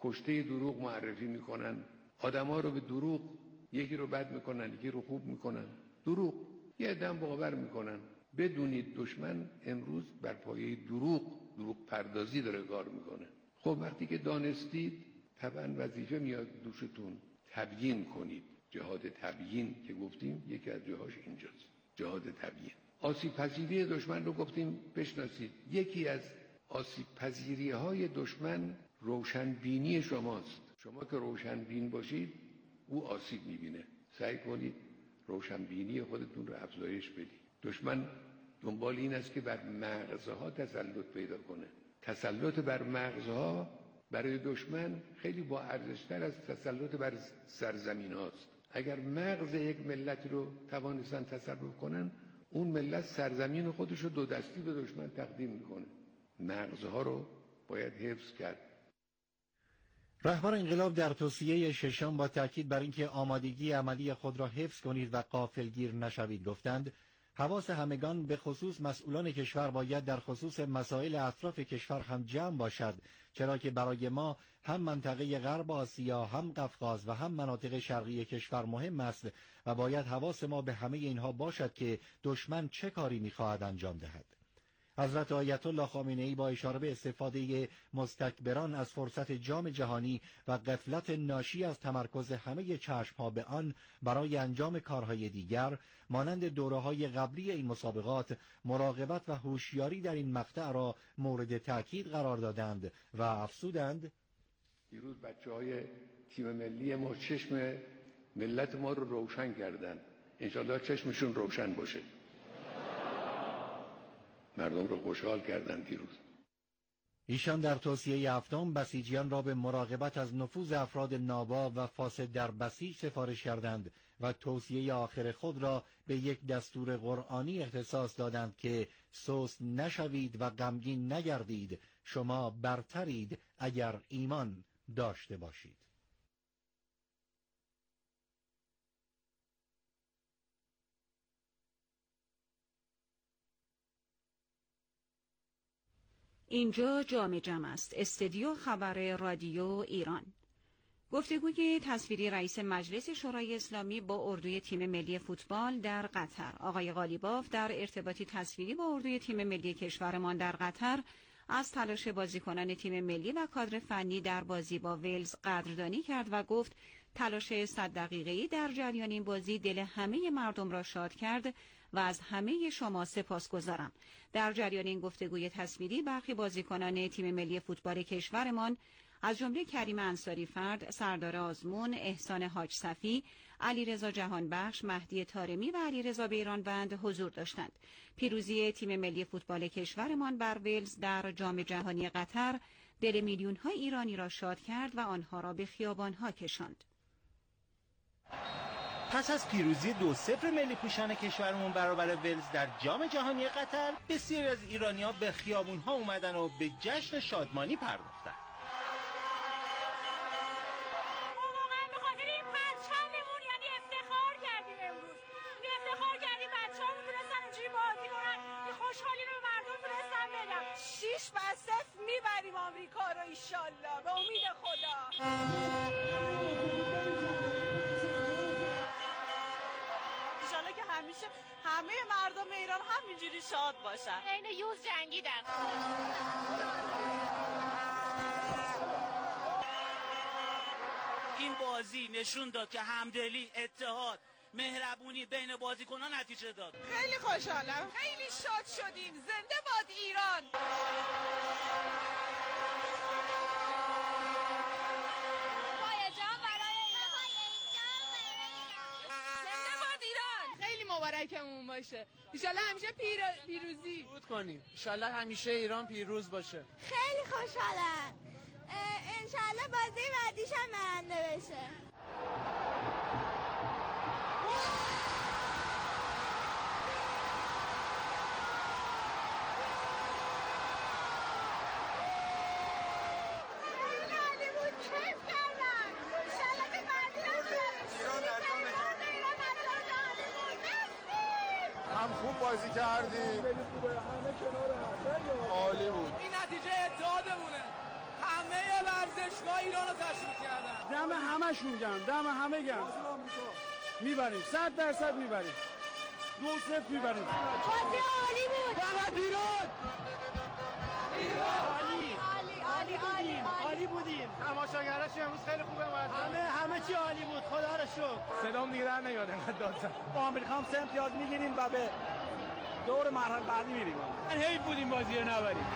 کشته دروغ معرفی میکنن، آدما رو به دروغ، یکی رو بد میکنن یکی رو خوب میکنن، دروغ یه عده‌ام باور میکنن. بدونید دشمن امروز بر پایه دروغ دروغ پردازی داره کار میکنه. خب وقتی که دانستید طبعا وظیفه میاد دوشتون، تبیین کنید. جهاد تبیین که گفتیم یکی از جاهاش اینجاست، جهاد تبیین. آسیب پذیری دشمن رو گفتیم بشناسید. یکی از آسیب پذیری های دشمن روشنبینی شماست. شما که روشنبین باشید او آسیب میبینه. سعی کنید روشنبینی خودتون رو افزایش بدید. دشمن دنبال این است که بر مغزها تسلط پیدا کنه. تسلط بر مغزها برای دشمن خیلی با ارزش‌تر از تسلط بر سرزمین هاست. اگر مغز یک ملت رو توانستن تصرف کنن، اون ملت سرزمین خودش رو دو دستی به دشمن تقدیم میکنه. مغزها رو باید حفظ کرد. رهبر انقلاب در توصیه ششم با تاکید بر اینکه آمادگی عملی خود را حفظ کنید و غافلگیر نشوید گفتند حواس همگان به خصوص مسئولان کشور باید در خصوص مسائل اطراف کشور هم جمع باشد، چرا که برای ما هم منطقه غرب آسیا، هم قفقاز و هم مناطق شرقی کشور مهم است و باید حواس ما به همه اینها باشد که دشمن چه کاری می‌خواهد انجام دهد. حضرت آیت الله خامنه‌ای با اشاره به استفاده مستکبران از فرصت جام جهانی و غفلت ناشی از تمرکز همه چشم‌ها به آن برای انجام کارهای دیگر مانند دوره‌های قبلی این مسابقات مراقبت و هوشیاری در این مقطع را مورد تأکید قرار دادند و افزودند: دیروز بچه‌های تیم ملی ما چشم ملت ما رو روشن کردند. انشالله چشمشون روشن باشه. مردم رو خوشحال کردن دیروز. ایشان در توصیه هفتم بسیجیان را به مراقبت از نفوذ افراد نابا و فاسد در بسیج سفارش کردند و توصیه آخر خود را به یک دستور قرآنی اختصاص دادند که سست نشوید و غمگین نگردید، شما برترید اگر ایمان داشته باشید. اینجا جام جم است. استودیو خبر رادیو ایران. گفتگوی تصویری رئیس مجلس شورای اسلامی با اردوی تیم ملی فوتبال در قطر. آقای قالیباف در ارتباطی تصویری با اردوی تیم ملی کشورمان در قطر از تلاش بازیکنان تیم ملی و کادر فنی در بازی با ولز قدردانی کرد و گفت تلاش صد دقیقه‌ای در جریان این بازی دل همه مردم را شاد کرد و از همه شما سپاسگزارم. در جریان این گفتگوی تصویری برخی بازیکنان تیم ملی فوتبال کشورمان از جمله کریم انصاری فرد، سردار آزمون، احسان حاج صفی، علیرضا جهانبخش، مهدی طارمی و علیرضا بیرانوند حضور داشتند. پیروزی تیم ملی فوتبال کشورمان بر ولز در جام جهانی قطر دل میلیون‌ها ایرانی را شاد کرد و آنها را به خیابان‌ها کشاند. پس از پیروزی دو صفر ملی پوشان کشورمون برابر ولز در جام جهانی قطر، بسیاری از ایرانی‌ها به خیابون‌ها اومدن و به جشن شادمانی پرداختن. شیش و صفر میبریم آمریکا رو ایشالله به امید خدا. ایشالله که همیشه همه مردم ایران همینجوری شاد باشن. عین یوز جنگیدن. این بازی نشون داد که همدلی، اتحاد، مهربونی بین بازیکنان نتیجه داد. خیلی خوشحالم، خیلی شاد شدیم. زنده باد ایران. پایجان برای ایران. زنده باد ایران. خیلی مبارکمون باشه. انشالله همیشه پیر... پیروزی بود کنیم. انشالله همیشه ایران پیروز باشه. خیلی خوشحالم. انشالله بازی بعدیش هم برنده بشه. هم خوب بازی کردیم، خیلی خوبه، همه کنار هم، عالی بود. این نتیجه اتحادمونه. همه ورزشگاه ایران رو دم همشون گم، دم همه گم. میبریم صد درصد میبریم. دو صفر میبریم. بازی عالی بود. فقط ایران. عالی عالی عالی عالی بودیم. تماشاگراش امروز خیلی خوبه. همه همه چی عالی بود. خدا رو شکر. صدام دیگه در نیاد انقدر داد زدم. با آمریکا هم سه امتیاز میگیریم و به دور مرحله بعدی میریم. حیف بودیم بازی رو نبریم.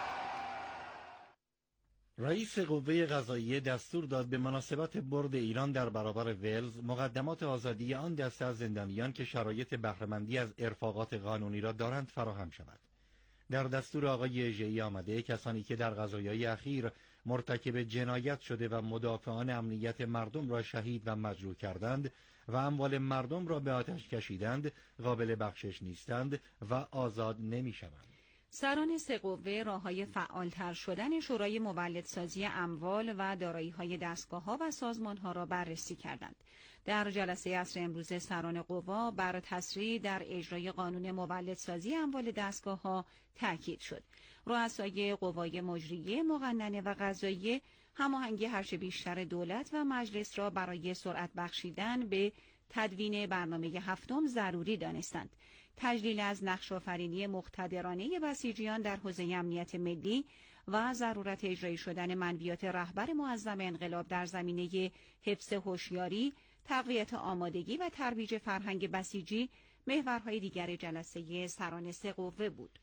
رئیس قوه قضاییه دستور داد به مناسبت برد ایران در برابر ولز مقدمات آزادی آن دسته از زندانیان که شرایط بهره‌مندی از ارفاقات قانونی را دارند فراهم شود. در دستور آقای ژئی آمده کسانی که در قضایای اخیر مرتکب جنایت شده و مدافعان امنیت مردم را شهید و مجروح کردند و اموال مردم را به آتش کشیدند قابل بخشش نیستند و آزاد نمی‌شوند. سران سه قوه راه‌های فعالتر شدن شورای مولدسازی اموال و دارایی‌های دستگاه‌ها و سازمان‌ها را بررسی کردند. در جلسه عصر امروز سران قوا بر تسریع در اجرای قانون مولدسازی اموال دستگاه‌ها تاکید شد. رؤسای قوای مجریه، مقننه و قضاییه هماهنگی هرچه بیشتر دولت و مجلس را برای سرعت بخشیدن به تدوین برنامه هفتم ضروری دانستند. تجلیل از نقش‌آفرینی مقتدرانه بسیجیان در حوزه امنیت ملی و ضرورت اجرایی شدن منویات رهبر معظم انقلاب در زمینه حفظ هوشیاری، تقویت آمادگی و ترویج فرهنگ بسیجی محورهای دیگر جلسه سران سه قوه بود.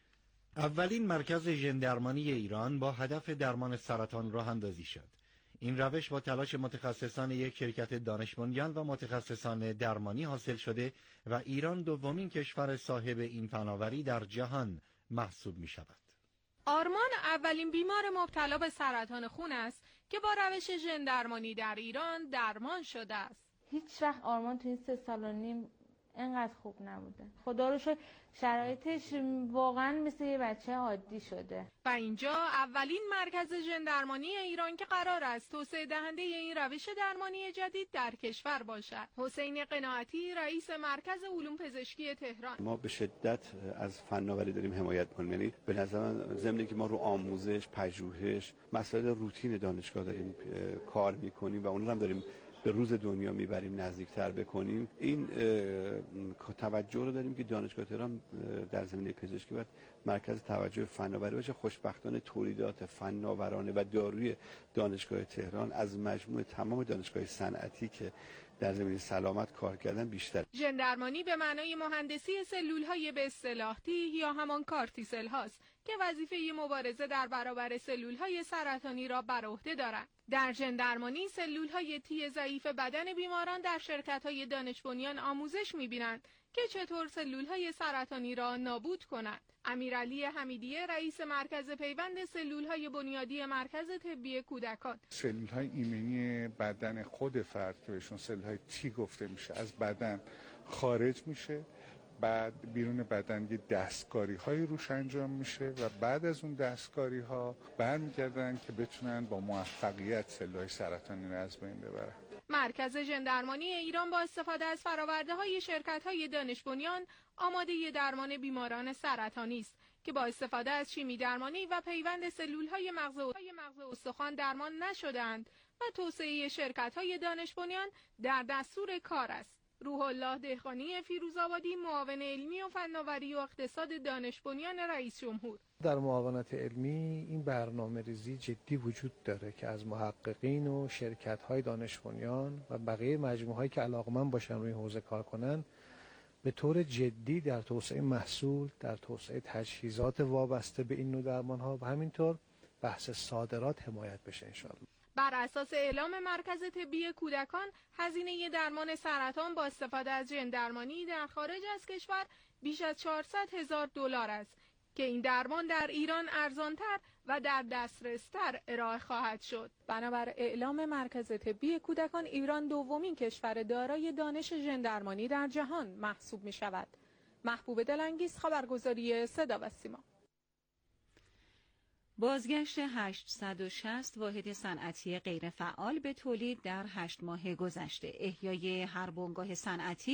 اولین مرکز ژندرمانی ایران با هدف درمان سرطان راه اندازی شد. این روش با تلاش متخصصان یک شرکت دانش بنیان و متخصصان درمانی حاصل شده و ایران دومین کشور صاحب این فناوری در جهان محسوب می شود. آرمان اولین بیمار مبتلا به سرطان خون است که با روش ژندرمانی در ایران درمان شده است. هیچ وقت آرمان تو این سه سال و نیم انقدر خوب نبوده. خدا رو شکر شرایطش واقعا مثل یه بچه عادی شده. و اینجا اولین مرکز ژندرمانی ایران که قرار است توسعه دهنده این روش درمانی جدید در کشور باشد. حسین قناعتی رئیس مرکز علوم پزشکی تهران: ما به شدت از فناوری داریم حمایت می‌کنیم. یعنی به نظر من ضمن که ما رو آموزش، پژوهش، مسائل روتین دانشگاه داریم کار می‌کنیم و اون هم داریم به روز دنیا میبریم نزدیکتر بکنیم. این توجه رو داریم که دانشگاه تهران در زمینه پزشکی باید مرکز توجه فناوری باشه. خوشبختانه تولیدات فناورانه و داروی دانشگاه تهران از مجموع تمام دانشگاه صنعتی که در زمینه سلامت کار کردن بیشتر. ژندرمانی به معنای مهندسی سلول‌های به اصطلاح تی یا همان کارتیسل هاست که وظیفه مبارزه در برابر سلول‌های سرطانی را بر عهده دارند. در ژندرمانی سلول‌های تی ضعیف بدن بیماران در شرکت‌های دانش بنیان آموزش می‌بینند که چطور سلول‌های سرطانی را نابود کنند. امیرعلی حمیدیه رئیس مرکز پیوند سلول‌های بنیادی مرکز طبی کودکان: سلول‌های ایمنی بدن خود فرد که بهشون سلول‌های تی گفته میشه از بدن خارج میشه، بعد بیرون بدن یه دستکاری های روش انجام میشه و بعد از اون دستکاری ها برمیگردن که بتونن با موفقیت سلول‌های سرطانی رو از بین ببرن. مرکز ژندرمانی ایران با استفاده از فرآورده های شرکت های دانش بنیان آماده درمان بیماران سرطانی است که با استفاده از شیمی درمانی و پیوند سلول های مغز و استخوان درمان نشدند و توسعه شرکت های دانش بنیان در دستور کار است. روح الله دهقانی فیروزآبادی، معاون علمی و فناوری و اقتصاد دانش بنیان رئیس جمهور: در معاونت علمی این برنامه ریزی جدی وجود داره که از محققین و شرکت‌های دانش بنیان و بقیه مجموعه‌هایی که علاقمند باشن روی حوزه کار کنن به طور جدی در توسعه محصول، در توسعه تجهیزات وابسته به این نوع درمان‌ها و همینطور بحث صادرات حمایت بشه انشاءالله. بر اساس اعلام مرکز طبی کودکان، هزینه درمان سرطان با استفاده از ژندرمانی در خارج از کشور بیش از چهارصد هزار دلار است که این درمان در ایران ارزانتر و در دسترستر ارائه خواهد شد. بنابر اعلام مرکز طبی کودکان، ایران دومین کشور دارای دانش ژندرمانی در جهان محسوب می شود. محبوب دلانگیز، خبرگزاری صدا و سیما. بازگشت هشتصد و شصت واحد صنعتی غیرفعال به تولید در هشت ماه گذشته، احیای هر بنگاه صنعتی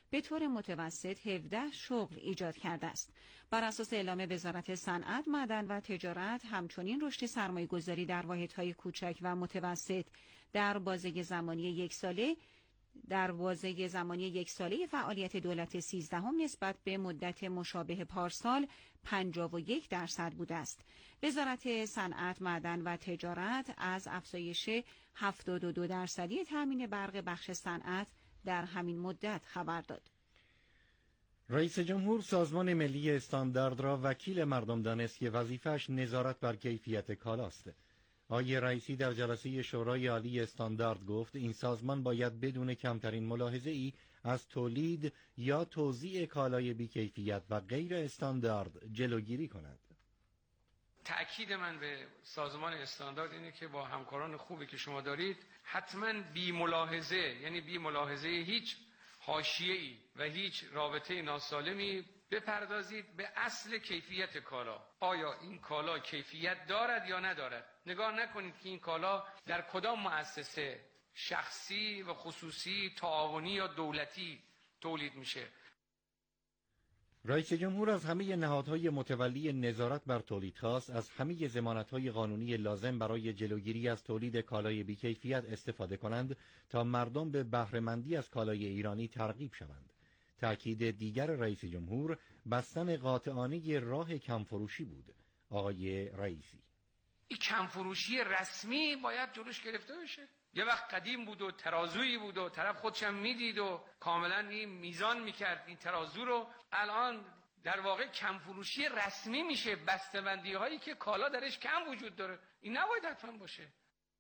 به طور متوسط هفده شغل ایجاد کرده است. بر اساس اعلام وزارت صنعت، معدن و تجارت، همچنین رشد سرمایه‌گذاری در واحدهای کوچک و متوسط در بازه زمانی یک ساله در بازه زمانی یک ساله فعالیت دولت سیزدهم نسبت به مدت مشابه پارسال پنجاه و یک درصد بوده است. وزارت صنعت، معدن و تجارت از افزایش هفتاد و دو درصدی تامین برق بخش صنعت در همین مدت خبر داد. رئیس جمهور سازمان ملی استاندارد را وکیل مردم دانست که وظیفه‌اش نظارت بر کیفیت کالاست. آقای رئیسی در جلسه شورای عالی استاندارد گفت این سازمان باید بدون کمترین ملاحظه‌ای از تولید یا توزیع کالای بی‌کیفیت و غیر استاندارد جلوگیری کند. تأکید من به سازمان استاندارد اینه که با همکاران خوبی که شما دارید حتما بی ملاحظه، یعنی بی ملاحظه هیچ حاشیه‌ای و هیچ رابطه ناسالمی بپردازید به اصل کیفیت کالا. آیا این کالا کیفیت دارد یا ندارد؟ نگاه نکنید که این کالا در کدام مؤسسه شخصی و خصوصی، تعاونی یا دولتی تولید میشه. رئیس جمهور از همه نهادهای متولی نظارت بر تولید خواست از همه ضمانت‌های قانونی لازم برای جلوگیری از تولید کالای بی‌کیفیت استفاده کنند تا مردم به بهره‌مندی از کالای ایرانی ترغیب شوند. تأکید دیگر رئیس جمهور بستن قاطعانه راه کمفروشی بود. آقای رئیسی: این کمفروشی رسمی باید جلوش گرفته بشه. یه وقت قدیم بود و ترازویی بود و طرف خودشم میدید و کاملا این میزان میکرد این ترازو رو. الان در واقع کمفروشی رسمی میشه، بسته‌بندی هایی که کالا درش کم وجود داره. این نباید حتما باشه.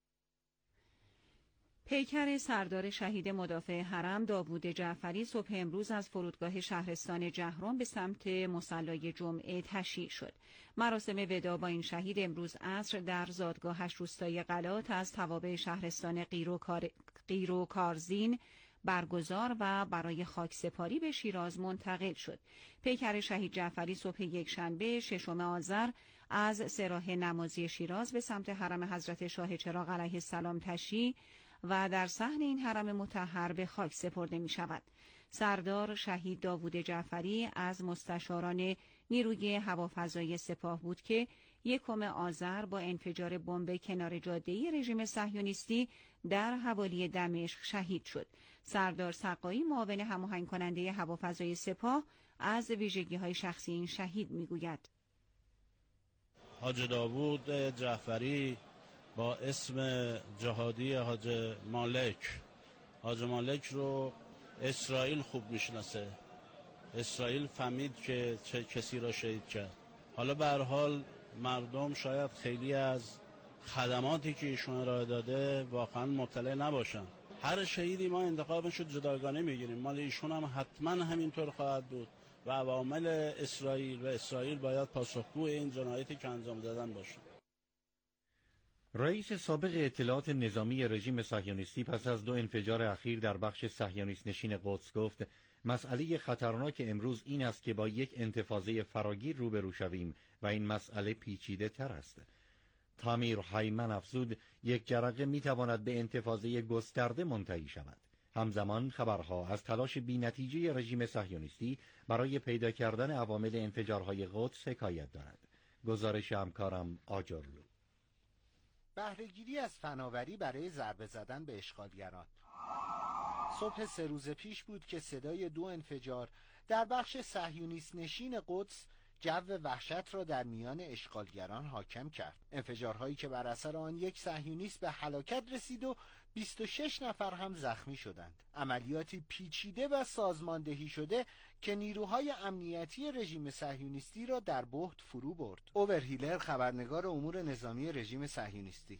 پیکر سردار شهید مدافع حرم داوود جعفری صبح امروز از فرودگاه شهرستان جهرم به سمت مصلی جمعه تشییع شد. مراسم وداع با این شهید امروز عصر در زادگاهش روستای قلات از توابع شهرستان قیر و کارزین برگزار و برای خاکسپاری به شیراز منتقل شد. پیکر شهید جعفری صبح یکشنبه ششم آذر از سراح نمازی شیراز به سمت حرم حضرت شاه چراغ علیه السلام تشییع و در صحن این حرم مطهر به خاک سپرده می شود. سردار شهید داوود جعفری از مستشاران نیروی هوافضایی سپاه بود که یکم آذر با انفجار بمب کنار جاده رژیم صهیونیستی در حوالی دمشق شهید شد. سردار سقایی معاون هماهنگ کننده هوافضای سپاه از ویژگی‌های شخصی این شهید می‌گوید: حاج داوود جعفری با اسم جهادی حاج مالک حاج مالک رو اسرائیل خوب میشناسه. اسرائیل فهمید که چه کسی را شهید کرد. حالا به هر حال مردم شاید خیلی از خدماتی که ایشون ارائه داده واقعا مطلع نباشن. هر شهیدی ما انتخابش رو جداگانه میگیریم، مال ایشون هم حتما همینطور خواهد بود و عوامل اسرائیل و اسرائیل باید پاسخگو این جنایتی که انجام دادن باشه. رئیس سابق اطلاعات نظامی رژیم صهیونیستی پس از دو انفجار اخیر در بخش صهیونیست نشین قدس گفت مسئله خطرناک امروز این است که با یک انتفاضه فراگیر روبرو شویم و این مسئله پیچیده تر است. تامیر هایمن افزود یک جرقه میتواند به انتفاضه گسترده منتهی شود. همزمان خبرها از تلاش بی‌نتیجه رژیم صهیونیستی برای پیدا کردن عوامل انفجارهای قدس حکایت دارد. گزارش همکارم آجرلو. بهره‌گیری از فناوری برای ضربه زدن به اشغالگران. صبح سه روز پیش بود که صدای دو انفجار در بخش صهیونیست نشین قدس جو وحشت را در میان اشغالگران حاکم کرد. انفجارهایی که بر اثر آن یک صهیونیست به هلاکت رسید و بیست و شش نفر هم زخمی شدند. عملیاتی پیچیده و سازماندهی شده که نیروهای امنیتی رژیم صهیونیستی را در بهت فرو برد. اوورهیلر، خبرنگار امور نظامی رژیم صهیونیستی: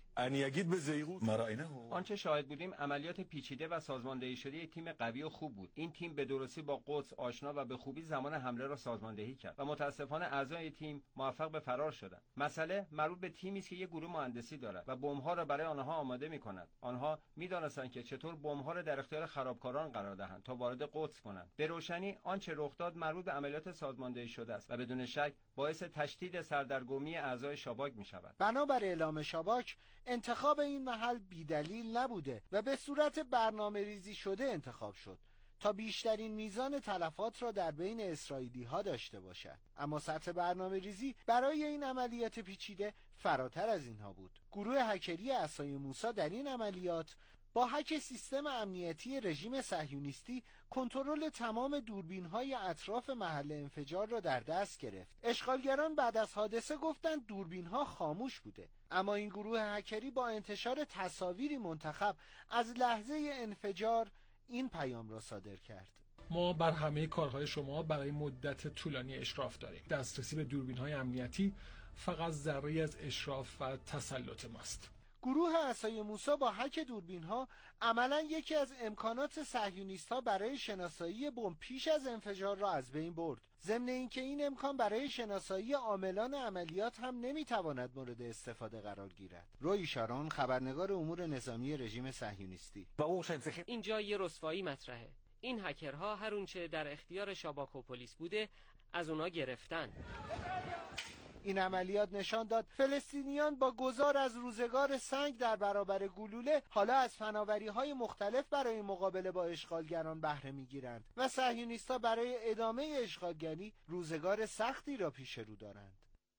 آنچه شاهد بودیم عملیات پیچیده و سازماندهی شده یک تیم قوی و خوب بود. این تیم به درستی با قدس آشنا و به خوبی زمان حمله را سازماندهی کرد و متاسفانه اعضای تیم موفق به فرار شدند. مسئله مربوط به تیمی است که یک گروه مهندسی دارد و بمب‌ها را برای آنها آماده می‌کند. آنها می‌دانستند که چطور بمب‌ها را در اختیار خرابکاران قرار دهند تا وارد قدس کنند. به روشنی آنچه رخ داد مربوط به عملیات سازماندهی شده است و بدون شک باعث تشدید سردرگمی اعضای شاباک می‌شود. بنابر اعلام شاباک انتخاب این محل بی‌دلیل نبوده و به صورت برنامه‌ریزی شده انتخاب شد. تا بیشترین میزان تلفات را در بین اسرائیلی ها داشته باشد. اما سطح برنامه ریزی برای این عملیات پیچیده فراتر از اینها بود. گروه هکری عصای موسی در این عملیات با هک سیستم امنیتی رژیم صهیونیستی کنترل تمام دوربین‌های اطراف محل انفجار را در دست گرفت. اشغالگران بعد از حادثه گفتند دوربین‌ها خاموش بوده، اما این گروه هکری با انتشار تصاویری منتخب از لحظه انفجار این پیام را صادر کرد: ما بر همه کارهای شما برای مدت طولانی اشراف داریم. دسترسی به دوربین‌های امنیتی فقط ذره‌ای از اشراف و تسلط ماست. گروه عصای موسی با هک دوربین‌ها عملاً یکی از امکانات صهیونیست‌ها برای شناسایی بمب پیش از انفجار را از بین برد. ضمن اینکه این امکان برای شناسایی عاملان عملیات هم نمی‌تواند مورد استفاده قرار گیرد. روی شارون، خبرنگار امور نظامی رژیم صهیونیستی: اینجا یه رسوایی مطرحه. این هکرها هر اونچه در اختیار شاباک و پلیس بوده از اونا گرفتن. این عملیات نشان داد فلسطینیان با گذار از روزگار سنگ در برابر گلوله حالا از فناوری‌های مختلف برای مقابله با اشغالگران بهره می‌گیرند و صهیونیست‌ها برای ادامه اشغالگری روزگار سختی را پیش رو دارند.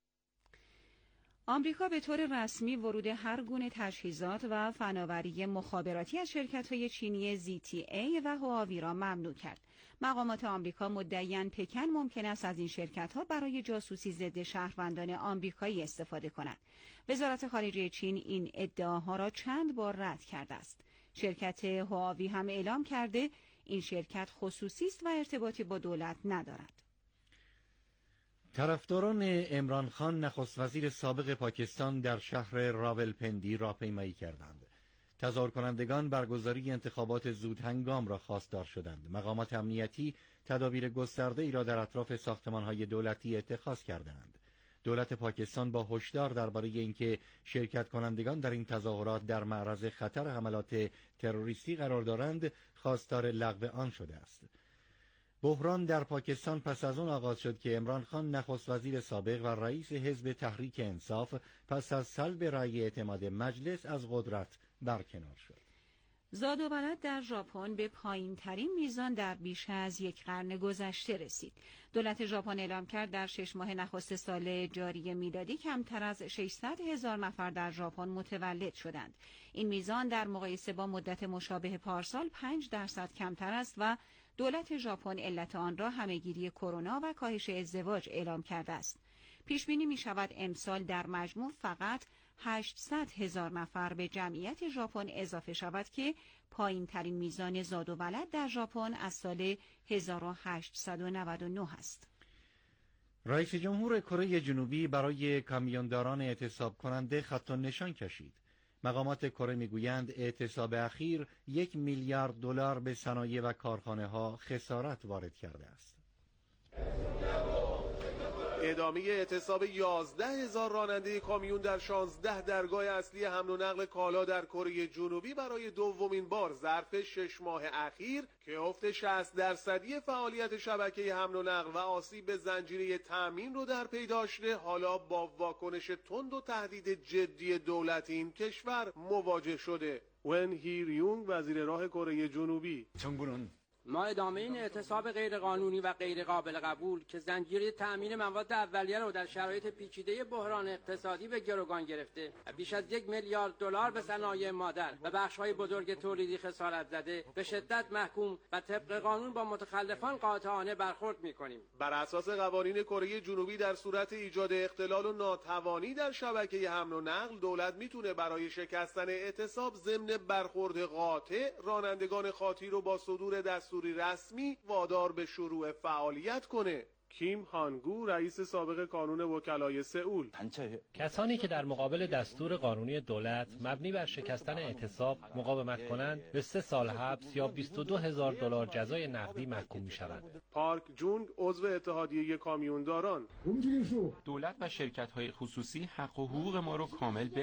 آمریکا به طور رسمی ورود هر گونه تجهیزات و فناوری مخابراتی از شرکت‌های چینی زی تی ای و هواوی را ممنوع کرد. مقامات آمریکا مدعیاند پکن ممکن است از این شرکت‌ها برای جاسوسی ضد شهروندان آمریکایی استفاده کند. وزارت خارجه چین این ادعاها را چند بار رد کرده است. شرکت هواوی هم اعلام کرده این شرکت خصوصی است و ارتباطی با دولت ندارد. طرفداران عمران خان نخست وزیر سابق پاکستان در شهر راولپندی راهپیمایی کردند. تظاهر کنندگان برگزاری انتخابات زود هنگام را خواستار شدند. مقامات امنیتی تدابیر گسترده ای را در اطراف ساختمان‌های دولتی اتخاذ کردند. دولت پاکستان با هشدار درباره اینکه شرکت کنندگان در این تظاهرات در معرض خطر حملات تروریستی قرار دارند، خواستار لغو آن شده است. بحران در پاکستان پس از آن آغاز شد که عمران خان نخست وزیر سابق و رئیس حزب تحریک انصاف پس از سلب رأی اعتماد مجلس از قدرت برکنار شد. زاد و ولد در ژاپن به پایین ترین میزان در بیش از یک قرن گذشته رسید. دولت ژاپن اعلام کرد در شش ماه نخست سال جاری میلادی کمتر از ششصد هزار نفر در ژاپن متولد شدند. این میزان در مقایسه با مدت مشابه پارسال پنج درصد کمتر است و دولت ژاپن علت آن را همهگیری کرونا و کاهش ازدواج اعلام کرده است. پیش بینی می شود امسال در مجموع فقط هشتصد هزار نفر به جمعیت ژاپن اضافه شود که پایین ترین میزان زاد و ولد در ژاپن از سال هزار و هشتصد و نود و نه است. رئیس جمهور کره جنوبی برای کامیونداران اعتصاب کننده خط و نشان کشید. مقامات کره میگویند اعتصاب اخیر یک میلیارد دلار به صنایع و کارخانه ها خسارت وارد کرده است. ادامه اعتصاب یازده هزار راننده کامیون در شانزده درگاه اصلی حمل و نقل کالا در کره جنوبی برای دومین بار ظرف شش ماه اخیر که افت شصت درصدی فعالیت شبکه حمل و نقل و آسیب به زنجیره تامین رو در پی داشته، حالا با واکنش تند و تهدید جدی دولت این کشور مواجه شده. ون هی ریونگ، وزیر راه کره جنوبی: ما ادامه این اعتصاب غیرقانونی و غیر قابل قبول که زنجیره تأمین مواد اولیه را در شرایط پیچیده بحران اقتصادی به گروگان گرفته و بیش از یک میلیارد دلار به صنایع مادر و بخش‌های بزرگ تولیدی خسارت زده، به شدت محکوم و طبق قانون با متخلفان قاطعانه برخورد می‌کنیم. بر اساس قوانین کره جنوبی در صورت ایجاد اختلال و ناتوانی در شبکه حمل و نقل، دولت میتونه برای شکستن اعتصاب ضمن برخورد قاطع رانندگان خاطی رو با صدور دستور رسمی وادار به شروع فعالیت کنه. کیم هانگو، رئیس سابق کانون وکلای سئول: کسانی که در مقابل دستور قانونی دولت مبنی بر شکستن اعتصاب مقاومت کنند به سه سال حبس یا بیست و دو هزار دلار جزای نقدی محکوم می‌شوند. پارک جونگ، عضو اتحادیه کامیونداران: دولت و شرکت‌های خصوصی حق و حقوق ما رو کامل بدن.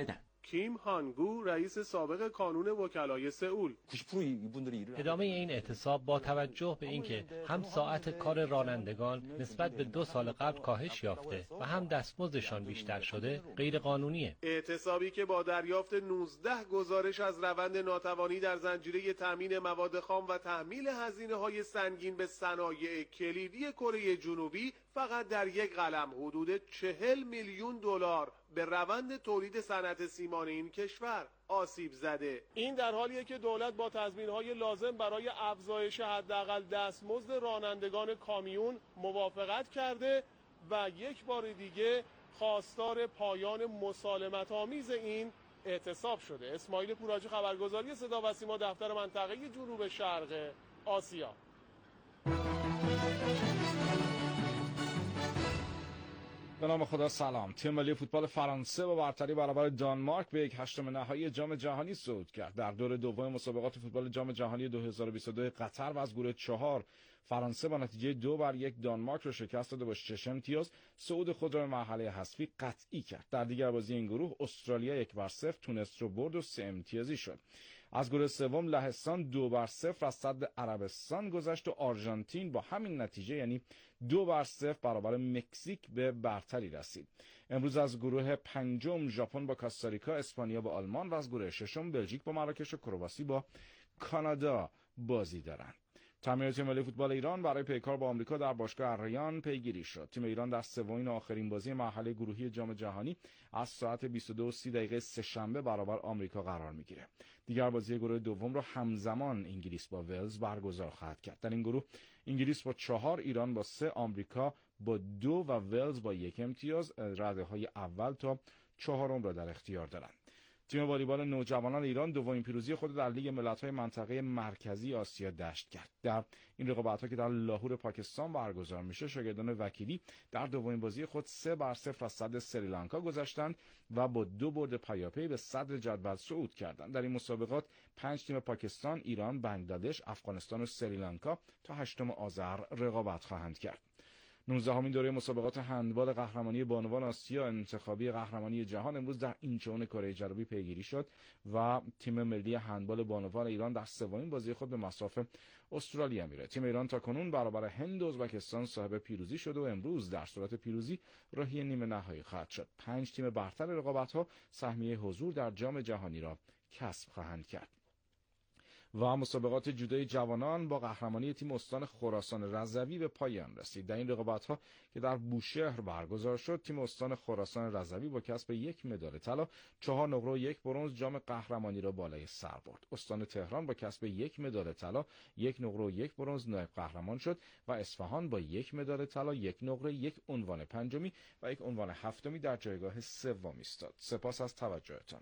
کیم هانگو رئیس سابق کانون وکلای سئول. ادامه این اعتصاب با توجه به اینکه هم ساعت کار رانندگان نسبت به دو سال قبل کاهش یافته و هم دستمزدشان بیشتر شده غیر قانونیه. اعتصابی که با دریافت نوزده گزارش از روند ناتوانی در زنجیره تامین مواد خام و تحمیل هزینه‌های سنگین به صنایع کلیدی کره جنوبی فقط در یک قلم حدود چهل میلیون دلار به روند تولید صنعت سیمان این کشور آسیب زده. این در حالیه که دولت با تضمین‌های لازم برای افزایش حداقل دستمزد رانندگان کامیون موافقت کرده و یک بار دیگه خواستار پایان مسالمت‌آمیز این اعتصاب شده. اسماعیل پوراجی، خبرگزاری صدا و سیما، دفتر منطقه جنوب شرق آسیا. به نام خدا سلام. تیم ملی فوتبال فرانسه با برتری برابر دانمارک به یک هشتم نهایی جام جهانی صعود کرد. در دور دوم مسابقات فوتبال جام جهانی دو هزار و بیست و دو قطر و از گروه چهار فرانسه با نتیجه دو بر یک دانمارک را شکست داده با شش امتیاز صعود خود را به مرحله حذفی قطعی کرد. در دیگر بازی این گروه استرالیا یک بر صفر تونس رو برد و سه امتیازی شد. از گروه سوم لهستان دو بر صفر از صد عربستان گذشت و آرژانتین با همین نتیجه یعنی دو بر صفر برابر مکزیک به برتری رسید. امروز از گروه پنجم ژاپن با کاستاریکا، اسپانیا با آلمان و از گروه ششم بلژیک با مراکش و کرواسی با کانادا بازی دارند. تمرین تیم ملی فوتبال ایران برای پیکار با آمریکا در باشگاه اریان پیگیری شد. تیم ایران در سومین آخرین بازی مرحله گروهی جام جهانی از ساعت بیست و دو و سی دقیقه سه‌شنبه برابر آمریکا قرار میگیره. دیگر بازی گروه دوم را همزمان انگلیس با ولز برگزار خواهد کرد. در این گروه انگلیس با چهار، ایران با سه، آمریکا با دو و ولز با یک امتیاز رده‌های اول تا چهارم را در اختیار دارند. تیم والیبال نوجوانان ایران دومین پیروزی خود در لیگ ملت‌های منطقه مرکزی آسیا دشت کرد. در این رقابت‌ها که در لاهور پاکستان برگزار میشه، شاگردان وکیلی در دومین بازی خود سه بر صفر از صدر سریلانکا گذشتند و با دو برد پیاپی به صدر جدول صعود کردند. در این مسابقات پنج تیم پاکستان، ایران، بنگلادش، افغانستان و سریلانکا تا هشتم آذر رقابت خواهند کرد. نوزدهمین دوره مسابقات هندبال قهرمانی بانوان آسیا انتخابی قهرمانی جهان امروز در اینچون کره جنوبی پیگیری شد و تیم ملی هندبال بانوان ایران در سومین بازی خود به مصاف استرالیا میره. تیم ایران تا کنون برابر هند و ازبکستان صاحب پیروزی شد و امروز در صورت پیروزی راهی نیمه نهایی خواهد شد. پنج تیم برتر رقابت‌ها سهمیه حضور در جام جهانی را کسب خواهند کرد. و مسابقات جودوی جوانان با قهرمانی تیم استان خراسان رضوی به پایان رسید. در این رقابت‌ها که در بوشهر برگزار شد، تیم استان خراسان رضوی با کسب یک مدال طلا، چهار نقره و یک برنز جام قهرمانی را بالای سر برد. استان تهران با کسب یک مدال طلا، یک نقره و یک برنز نایب قهرمان شد و اصفهان با یک مدال طلا، یک نقره، یک عنوان پنجمی و یک عنوان هفتمی در جایگاه سوم ایستاد. سپاس از توجهتان.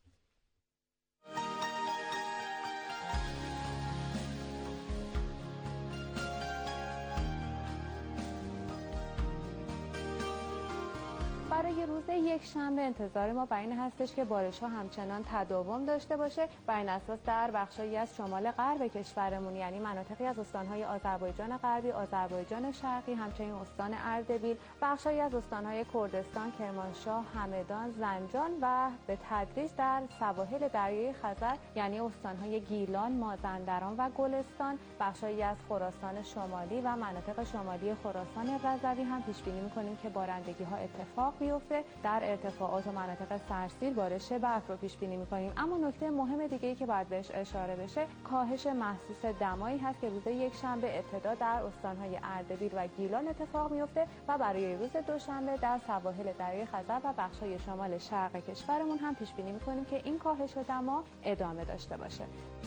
برای روز یک شنبه انتظار ما بر این هستش که بارش‌ها همچنان تداوم داشته باشه. بر این اساس در بخشایی از شمال غرب کشورمون یعنی مناطقی از استان‌های آذربایجان غربی، آذربایجان شرقی، همچنین استان اردبیل، بخشایی از استان‌های کردستان، کرمانشاه، همدان، زنجان و به تدریج در سواحل دریای خزر یعنی استان‌های گیلان، مازندران و گلستان، بخشایی از خراسان شمالی و مناطق شمالی خراسان رضوی هم پیش بینی می‌کنیم که بارندگی‌ها اتفاق بیفته. در ارتفاعات و مناطق سرسیر بارش برف رو پیش بینی می‌کنیم. اما نکته مهم دیگه‌ای که باید بهش اشاره بشه کاهش محسوس دمایی هست که روز یک شنبه ابتدا در استان‌های اردبیل و گیلان اتفاق میفته و برای روز دوشنبه در سواحل دریای خزر و بخش‌های شمال شرق کشورمون هم پیش بینی می‌کنیم که این کاهش دما ادامه داشته باشه.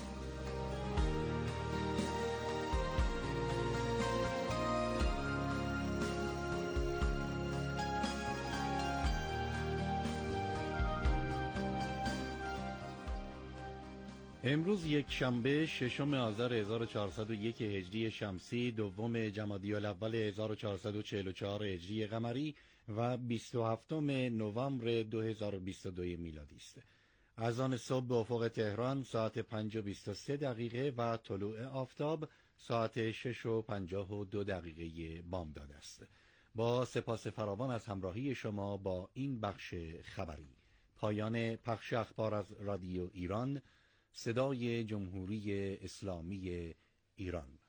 امروز یک شنبه ششم آذر هزار و چهارصد و یک هجری شمسی، دوم جمادی الاول هزار و چهارصد و چهل و چهار هجری قمری و بیست و هفتم نوامبر دو هزار و بیست و دو میلادی است. از آن صبح به افق تهران ساعت پنج و بیست و سه دقیقه و طلوع آفتاب ساعت شش و پنجاه و دو دقیقه بامداد است. با سپاس فراوان از همراهی شما با این بخش خبری. پایان پخش اخبار از رادیو ایران، صدای جمهوری اسلامی ایران.